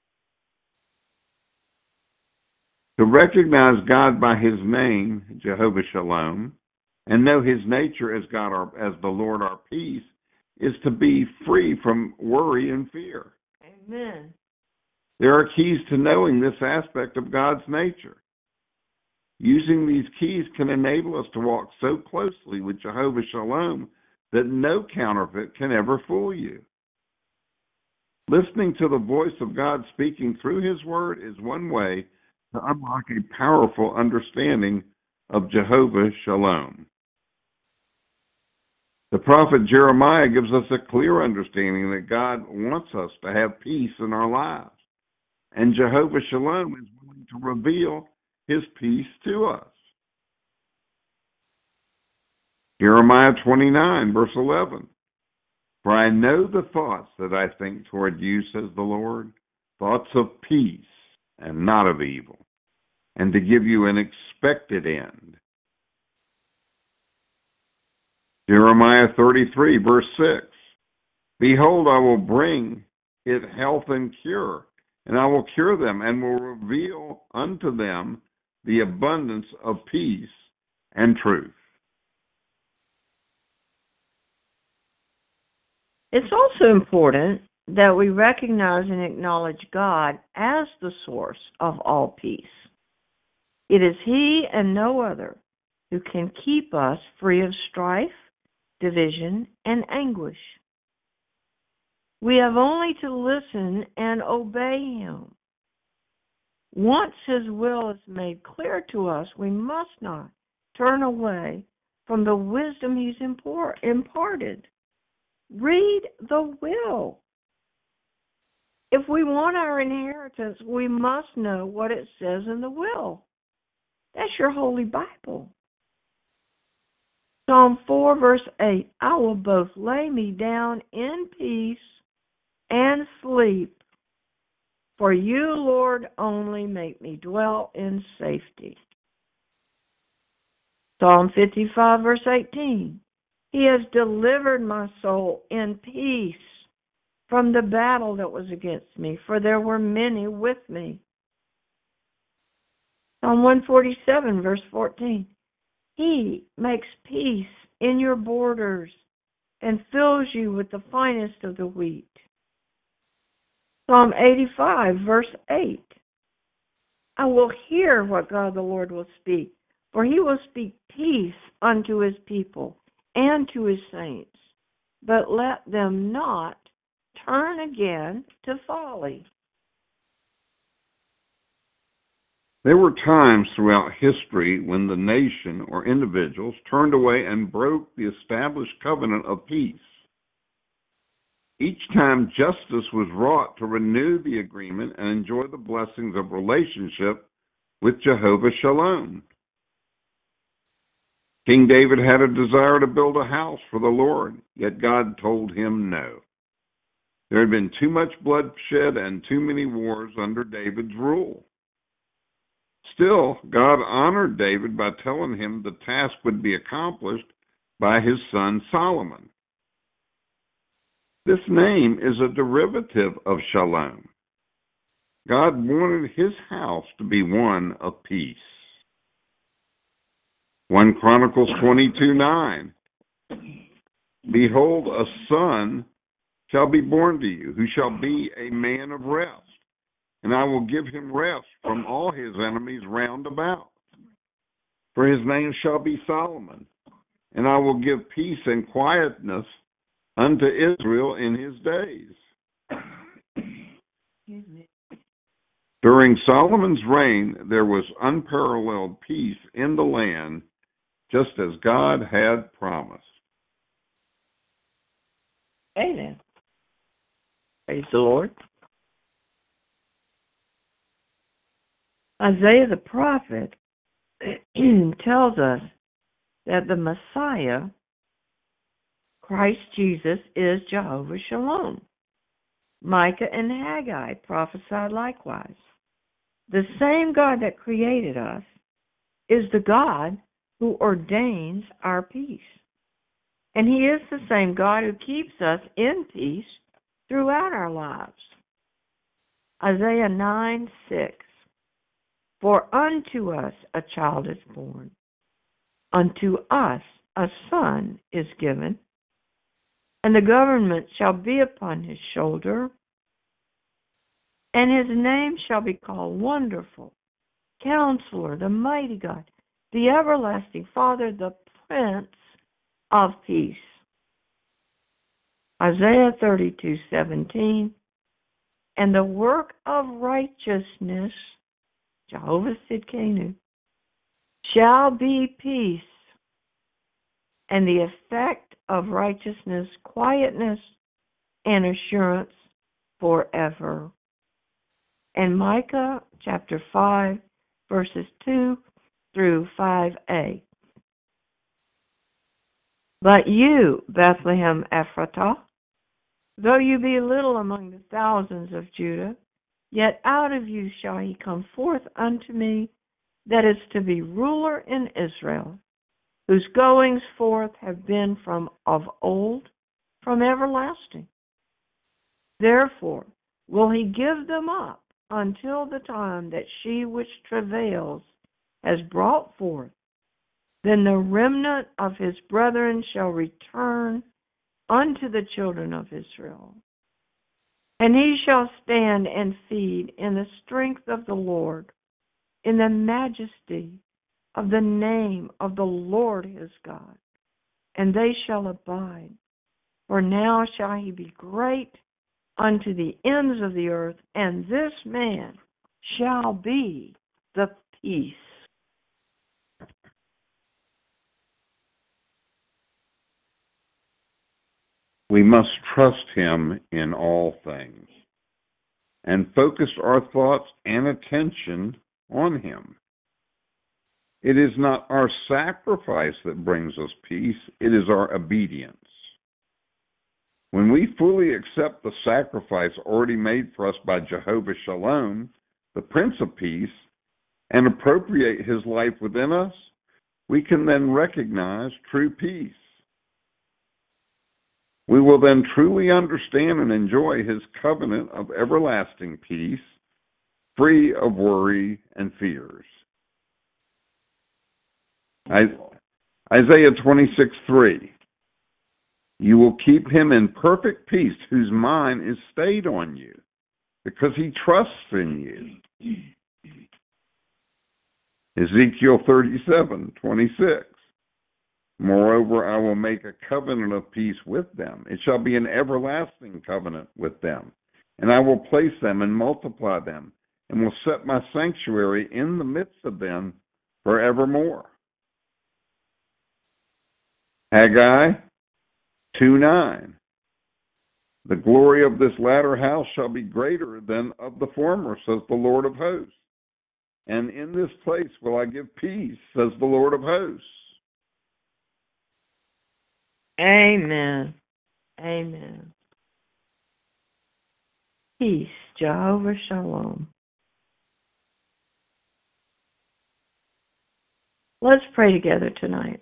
To recognize God by his name, Jehovah Shalom, and know his nature as God, as the Lord our peace, is to be free from worry and fear. Amen. There are keys to knowing this aspect of God's nature. Using these keys can enable us to walk so closely with Jehovah Shalom that no counterfeit can ever fool you. Listening to the voice of God speaking through His Word is one way to unlock a powerful understanding of Jehovah Shalom. The prophet Jeremiah gives us a clear understanding that God wants us to have peace in our lives, and Jehovah Shalom is willing to reveal His peace to us. Jeremiah 29, verse 11. For I know the thoughts that I think toward you, says the Lord, thoughts of peace and not of evil, and to give you an expected end. Jeremiah 33, verse 6. Behold, I will bring it health and cure, and I will cure them, and will reveal unto them the abundance of peace and truth. It's also important that we recognize and acknowledge God as the source of all peace. It is He and no other who can keep us free of strife, division, and anguish. We have only to listen and obey Him. Once His will is made clear to us, we must not turn away from the wisdom He's imparted. Read the will. If we want our inheritance, we must know what it says in the will. That's your Holy Bible. Psalm 4, verse 8, I will both lay me down in peace and sleep. For you, Lord, only make me dwell in safety. Psalm 55, verse 18, He has delivered my soul in peace from the battle that was against me, for there were many with me. Psalm 147, verse 14, He makes peace in your borders and fills you with the finest of the wheat. Psalm 85, verse 8, I will hear what God the Lord will speak, for He will speak peace unto His people and to His saints, but let them not turn again to folly. There were times throughout history when the nation or individuals turned away and broke the established covenant of peace. Each time justice was wrought to renew the agreement and enjoy the blessings of relationship with Jehovah Shalom. King David had a desire to build a house for the Lord, yet God told him no. There had been too much bloodshed and too many wars under David's rule. Still, God honored David by telling him the task would be accomplished by his son Solomon. This name is a derivative of Shalom. God wanted his house to be one of peace. 1 Chronicles 22:9. Behold, a son shall be born to you, who shall be a man of rest, and I will give him rest from all his enemies round about. For his name shall be Solomon, and I will give peace and quietness unto Israel in his days. During Solomon's reign, there was unparalleled peace in the land, just as God had promised. Amen. Praise the Lord. Isaiah the prophet tells us that the Messiah, Christ Jesus, is Jehovah Shalom. Micah and Haggai prophesied likewise. The same God that created us is the God who ordains our peace. And He is the same God who keeps us in peace throughout our lives. Isaiah 9:6. For unto us a child is born, unto us a son is given, and the government shall be upon his shoulder, and his name shall be called Wonderful, Counselor, the Mighty God, the Everlasting Father, the Prince of Peace. Isaiah 32:17. and the work of righteousness, Jehovah Sidkenu, shall be peace, and the effect of righteousness, quietness, and assurance forever. And Micah chapter 5, verses 2 through 5a. But you, Bethlehem Ephratah, though you be little among the thousands of Judah, yet out of you shall he come forth unto me, that is to be ruler in Israel, whose goings forth have been from of old, from everlasting. Therefore will he give them up until the time that she which travails has brought forth. Then the remnant of his brethren shall return unto the children of Israel. And he shall stand and feed in the strength of the Lord, in the majesty of the name of the Lord his God. And they shall abide. For now shall he be great unto the ends of the earth, and this man shall be the peace. We must trust him in all things and focus our thoughts and attention on him. It is not our sacrifice that brings us peace, it is our obedience. When we fully accept the sacrifice already made for us by Jehovah Shalom, the Prince of Peace, and appropriate his life within us, we can then recognize true peace. We will then truly understand and enjoy his covenant of everlasting peace, free of worry and fears. Isaiah 26:3. You will keep him in perfect peace whose mind is stayed on you, because he trusts in you. Ezekiel 37:26. Moreover, I will make a covenant of peace with them. It shall be an everlasting covenant with them. And I will place them and multiply them, and will set my sanctuary in the midst of them forevermore. Haggai 2:9. The glory of this latter house shall be greater than of the former, says the Lord of hosts. And in this place will I give peace, says the Lord of hosts. Amen. Amen. Peace, Jehovah Shalom. Let's pray together tonight.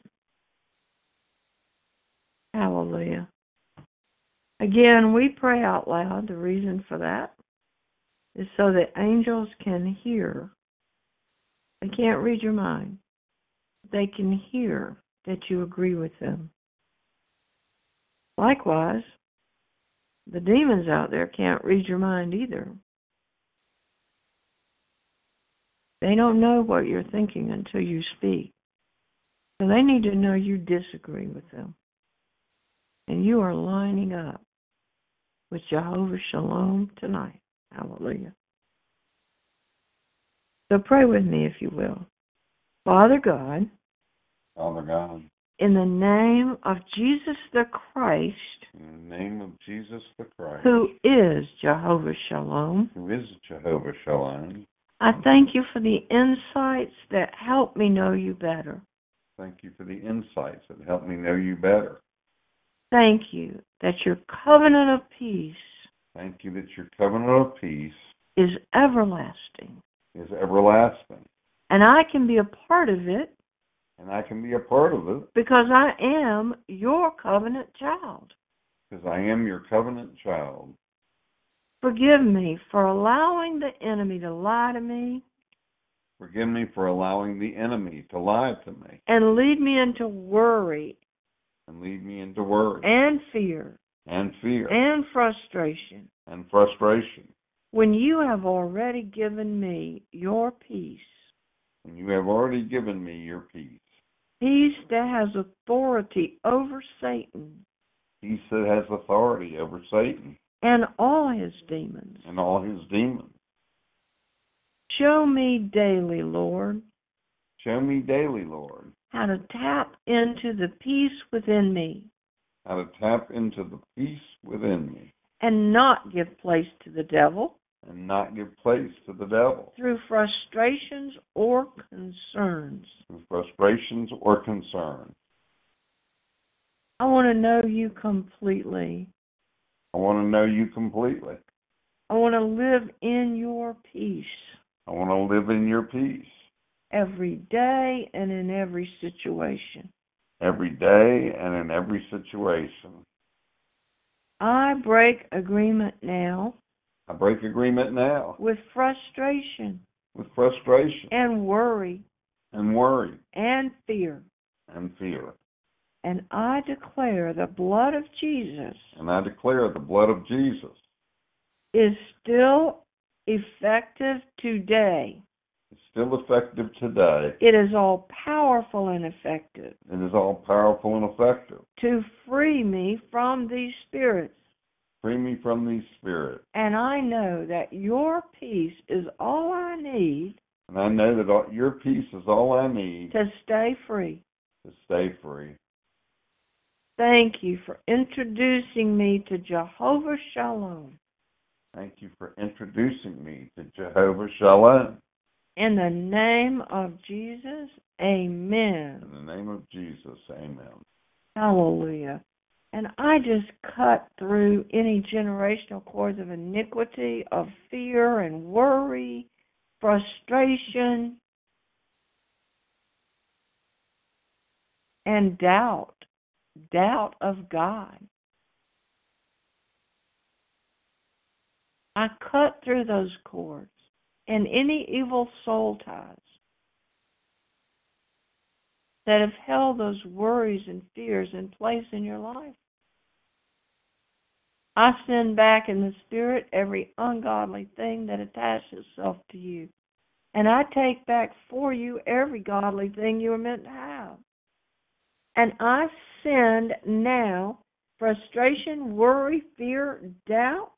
Hallelujah. Again, we pray out loud. The reason for that is so that angels can hear. They can't read your mind. They can hear that you agree with them. Likewise, the demons out there can't read your mind either. They don't know what you're thinking until you speak. So they need to know you disagree with them. And you are lining up with Jehovah Shalom tonight. Hallelujah. So pray with me if you will. Father God, in the name of Jesus the Christ, in the name of Jesus the Christ, who is Jehovah Shalom, I thank you for the insights that help me know you better. Thank you for the insights that help me know you better. Thank you that your covenant of peace Thank you that your covenant of peace is everlasting. And I can be a part of it And I can be a part of it because I am your covenant child. because I am your covenant child. Forgive me for allowing the enemy to lie to me Forgive me for allowing the enemy to lie to me and lead me into worry and lead me into worry and fear and fear and frustration and frustration when you have already given me your peace. when you have already given me your peace. Peace that has authority over Satan Peace that has authority over Satan and all his demons. and all his demons. Show me daily, Lord, Show me daily, Lord, how to tap into the peace within me how to tap into the peace within me and not give place to the devil and not give place to the devil through frustrations or concerns. through frustrations or concerns. I want to know you completely. I want to know you completely. I want to live in your peace I want to live in your peace every day and in every situation. every day and in every situation. I break agreement now I break agreement now with frustration with frustration and worry and worry and fear. and fear. And I declare the blood of Jesus And I declare the blood of Jesus is still effective today. is still effective today. It is all powerful and effective It is all powerful and effective. to free me from these spirits. Free me from these spirits. And I know that your peace is all I need And I know that your peace is all I need to stay free. to stay free. Thank you for introducing me to Jehovah Shalom. Thank you for introducing me to Jehovah Shalom. In the name of Jesus, amen. In the name of Jesus, amen. Hallelujah. And I just cut through any generational cords of iniquity, of fear and worry, frustration, and doubt of God. I cut through those cords and any evil soul ties that have held those worries and fears in place in your life. I send back in the spirit every ungodly thing that attached itself to you. And I take back for you every godly thing you were meant to have. And I send now frustration, worry, fear, doubt,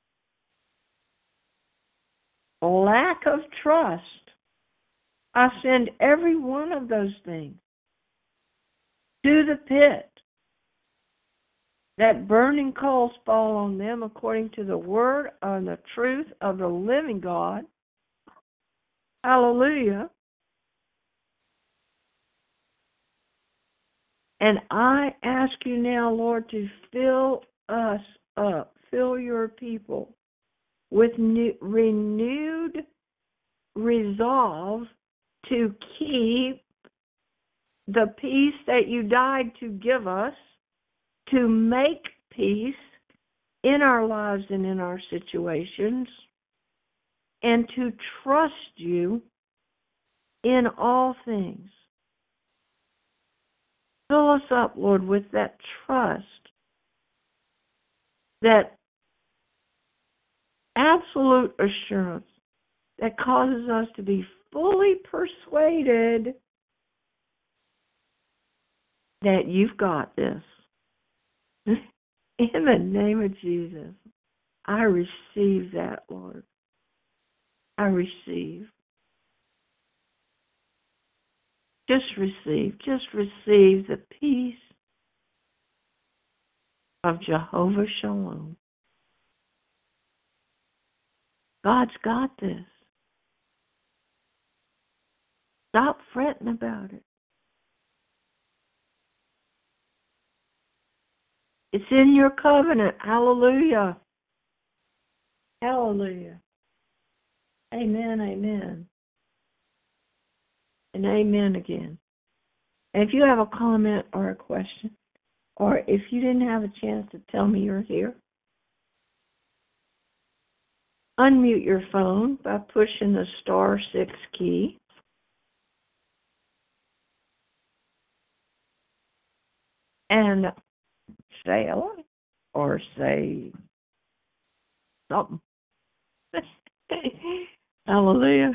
lack of trust. I send every one of those things to the pit. That burning coals fall on them according to the word and the truth of the living God. Hallelujah. And I ask you now, Lord, to fill us up, fill your people with renewed resolve to keep the peace that you died to give us, to make peace in our lives and in our situations, and to trust you in all things. Fill us up, Lord, with that trust, that absolute assurance that causes us to be fully persuaded that you've got this. In the name of Jesus, I receive that, Lord. I receive. Just receive the peace of Jehovah Shalom. God's got this. Stop fretting about it. It's in your covenant. Hallelujah. Hallelujah. Amen, amen. And amen again. And if you have a comment or a question, or if you didn't have a chance to tell me you're here, unmute your phone by pushing the *6 key. And say hello or say something. Hallelujah.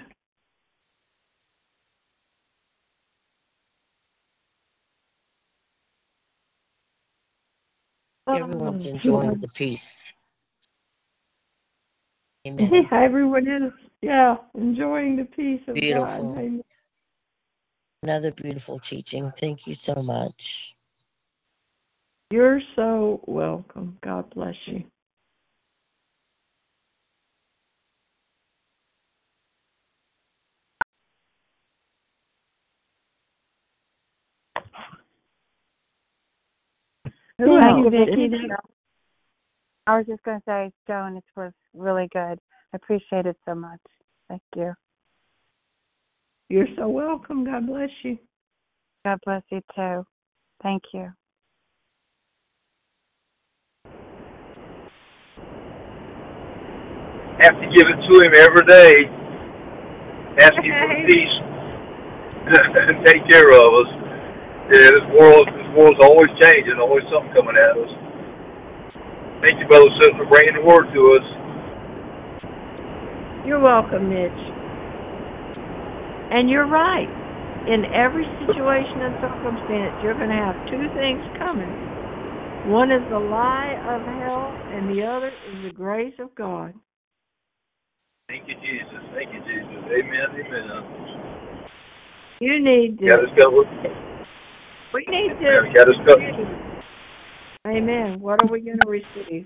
Everyone's enjoying the peace. Amen. Everyone is, enjoying the peace of Beautiful. God. Amen. Another beautiful teaching. Thank you so much. You're so welcome. God bless you. Who Thank else? you, Vicki. Anything? I was just going to say, Joan, it was really good. I appreciate it so much. Thank you. You're so welcome. God bless you. God bless you too. Thank you. Have to give it to him every day. Ask him for peace and take care of us. Yeah, this world's always changing, always something coming at us. Thank you, Brother Sid, for bringing the word to us. You're welcome, Mitch. And you're right. In every situation and circumstance, you're going to have two things coming. One is the lie of hell, and the other is the grace of God. Thank you, Jesus. Thank you, Jesus. Amen. Amen. You need to. Got us covered. We need to. Got us covered. Amen. What are we going to receive?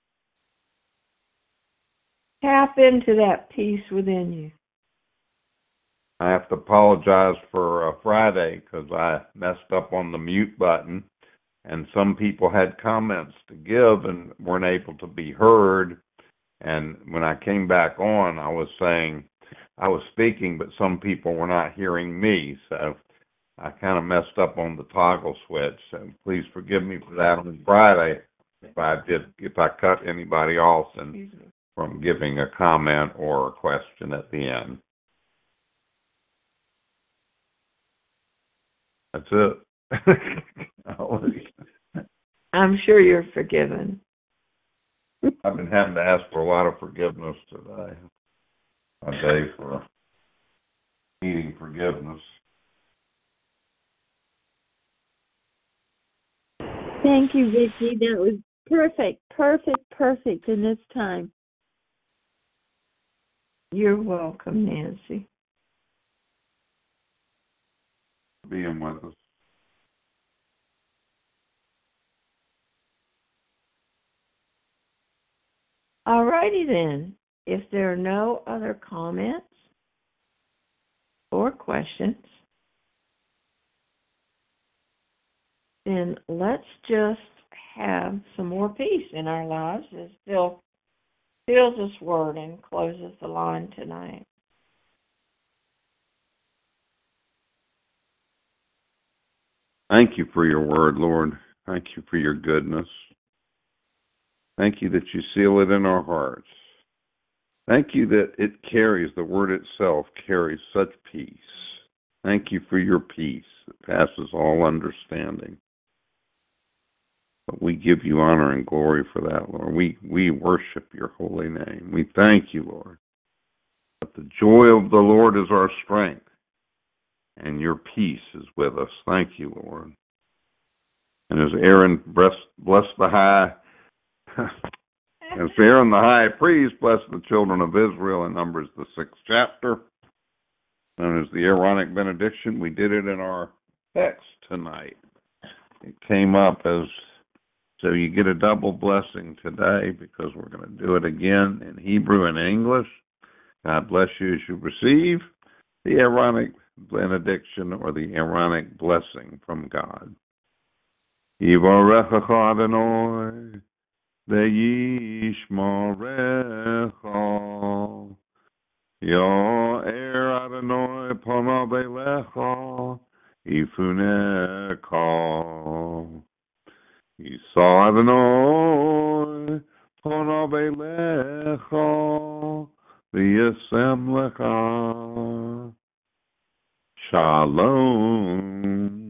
Tap into that peace within you. I have to apologize for Friday because I messed up on the mute button, and some people had comments to give and weren't able to be heard. And when I came back on, I was saying I was speaking, but some people were not hearing me. So I kind of messed up on the toggle switch. So please forgive me for that on Friday if I cut anybody off and from giving a comment or a question at the end. That's it. I'm sure you're forgiven. I've been having to ask for a lot of forgiveness today. A day for needing forgiveness. Thank you, Vicki. That was perfect in this time. You're welcome, Nancy. Being with us. All righty then. If there are no other comments or questions, then let's just have some more peace in our lives as Phil fills this word and closes the line tonight. Thank you for your word, Lord. Thank you for your goodness. Thank you that you seal it in our hearts. Thank you that the word itself carries such peace. Thank you for your peace that passes all understanding. But we give you honor and glory for that, Lord. We worship your holy name. We thank you, Lord. But the joy of the Lord is our strength, and your peace is with us. Thank you, Lord. And as Aaron blessed the high, as Aaron the high priest blessed the children of Israel in Numbers the 6th chapter, known as the Aaronic benediction, we did it in our text tonight. It came up as, so you get a double blessing today because we're going to do it again in Hebrew and English. God bless you as you receive the Aaronic benediction or the Aaronic blessing from God. Yivarechecha Adonai ve'yishmerecha Ya'er Adonai panav elecha yifunecha Yisa Adonai panav elecha v'yasem lecha Shalom.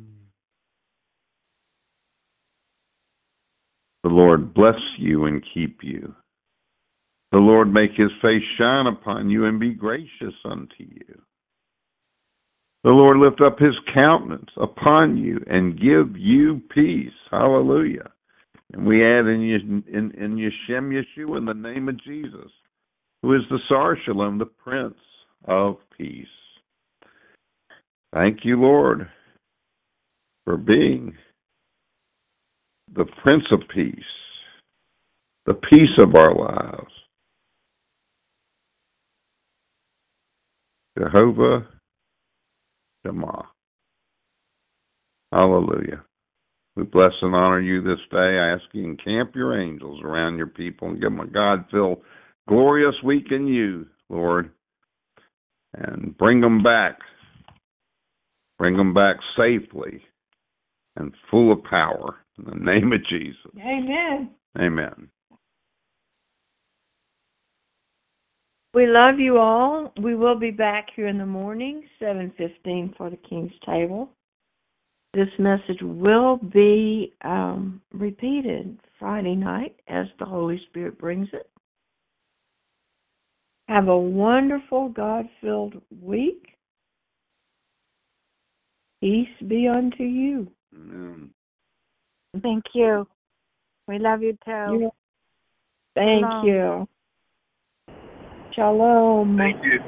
The Lord bless you and keep you. The Lord make his face shine upon you and be gracious unto you. The Lord lift up his countenance upon you and give you peace. Hallelujah. And we add in Yeshem Yeshua, in the name of Jesus, who is the Sar Shalom, the Prince of Peace. Thank you, Lord, for being the Prince of Peace, the peace of our lives. Jehovah Shammah. Hallelujah. We bless and honor you this day. I ask you to encamp your angels around your people and give them a God-filled, glorious week in you, Lord, and bring them back. Bring them back safely and full of power. In the name of Jesus. Amen. Amen. We love you all. We will be back here in the morning, 7:15 for the King's Table. This message will be repeated Friday night as the Holy Spirit brings it. Have a wonderful, God-filled week. Peace be unto you. Amen. Thank you. We love you too. Thank Shalom. you. Shalom. Thank you.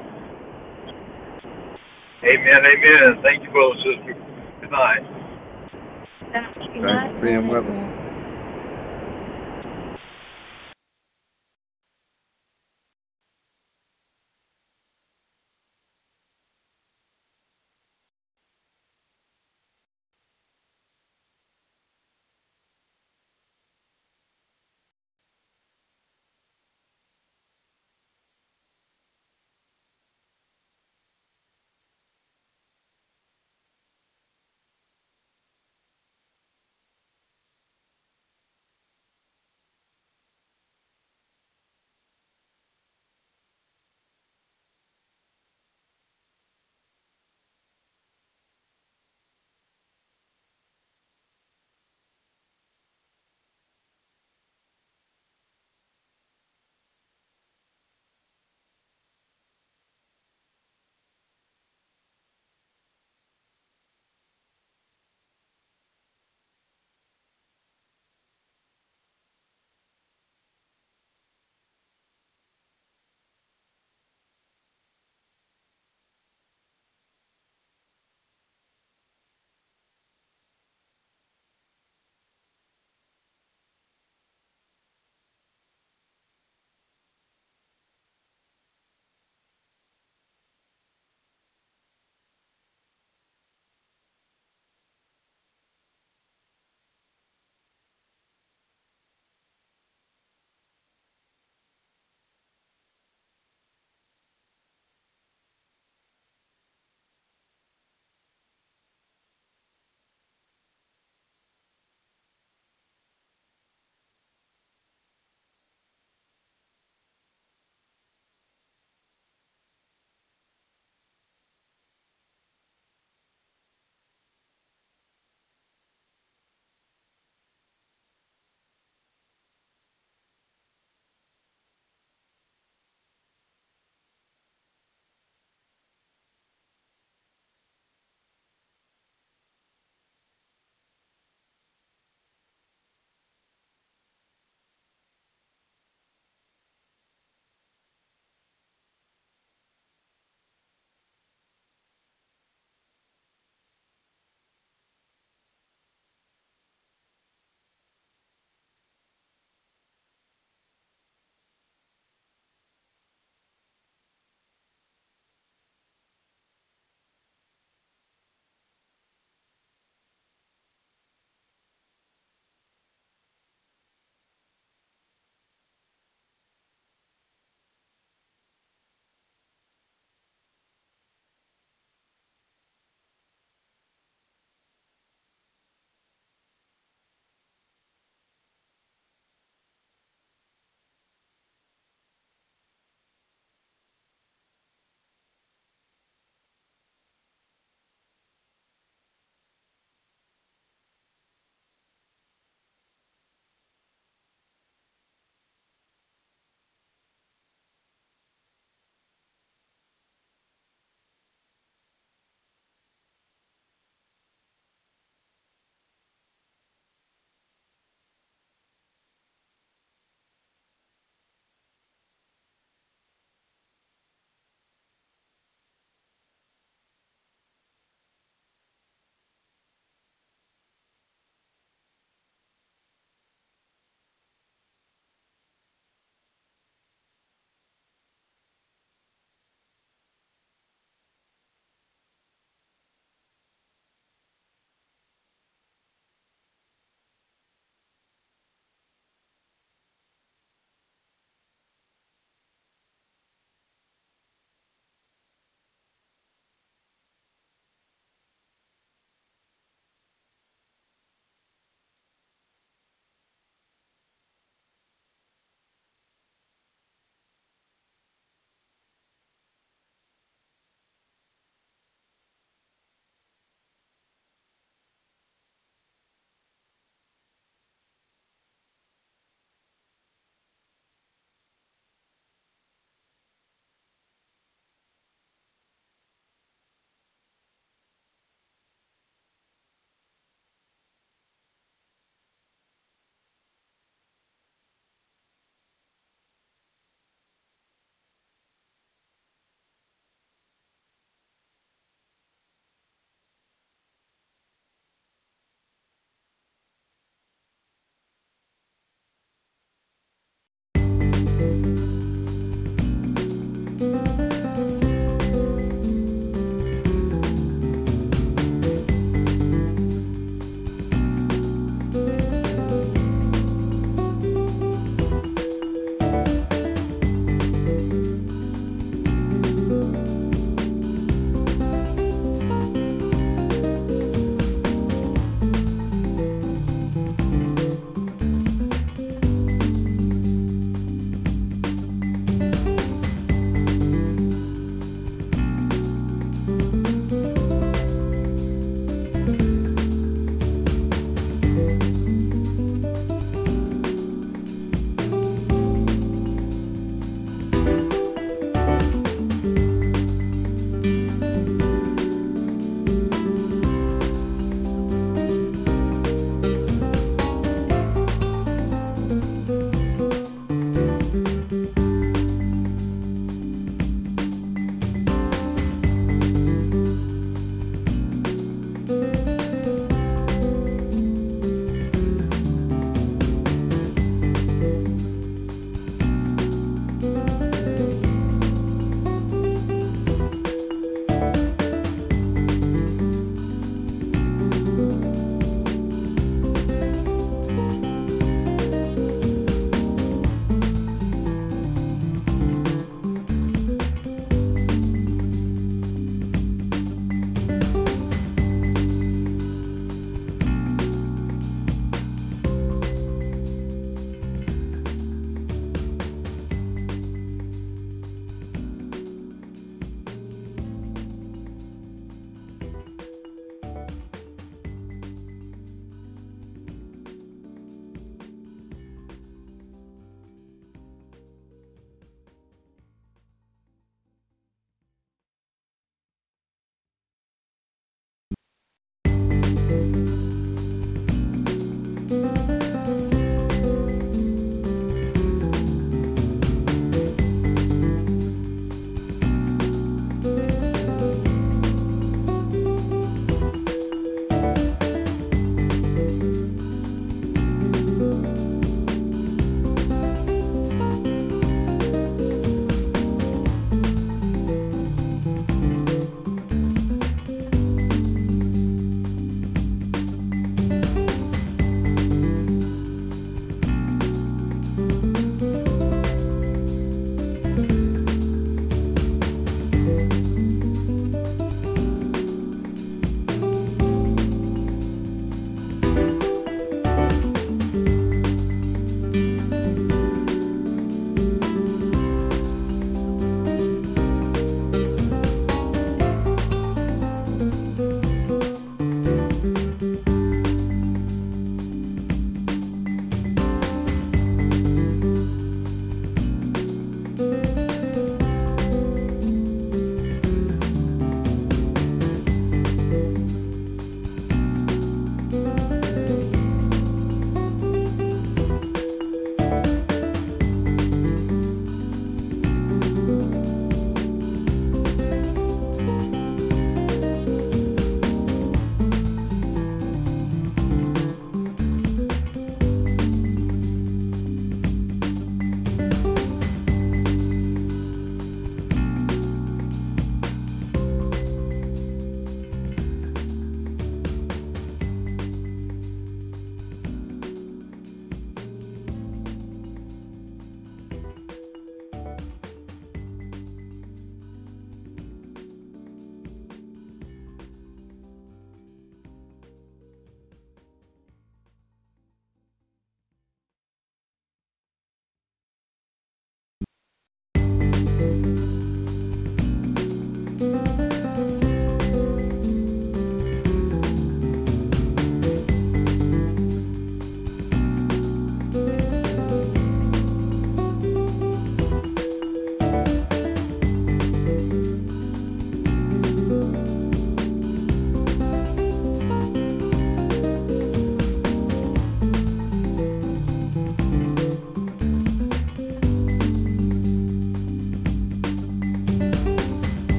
Amen, amen. Thank you, brother and sister. Good night. Thanks for being with us.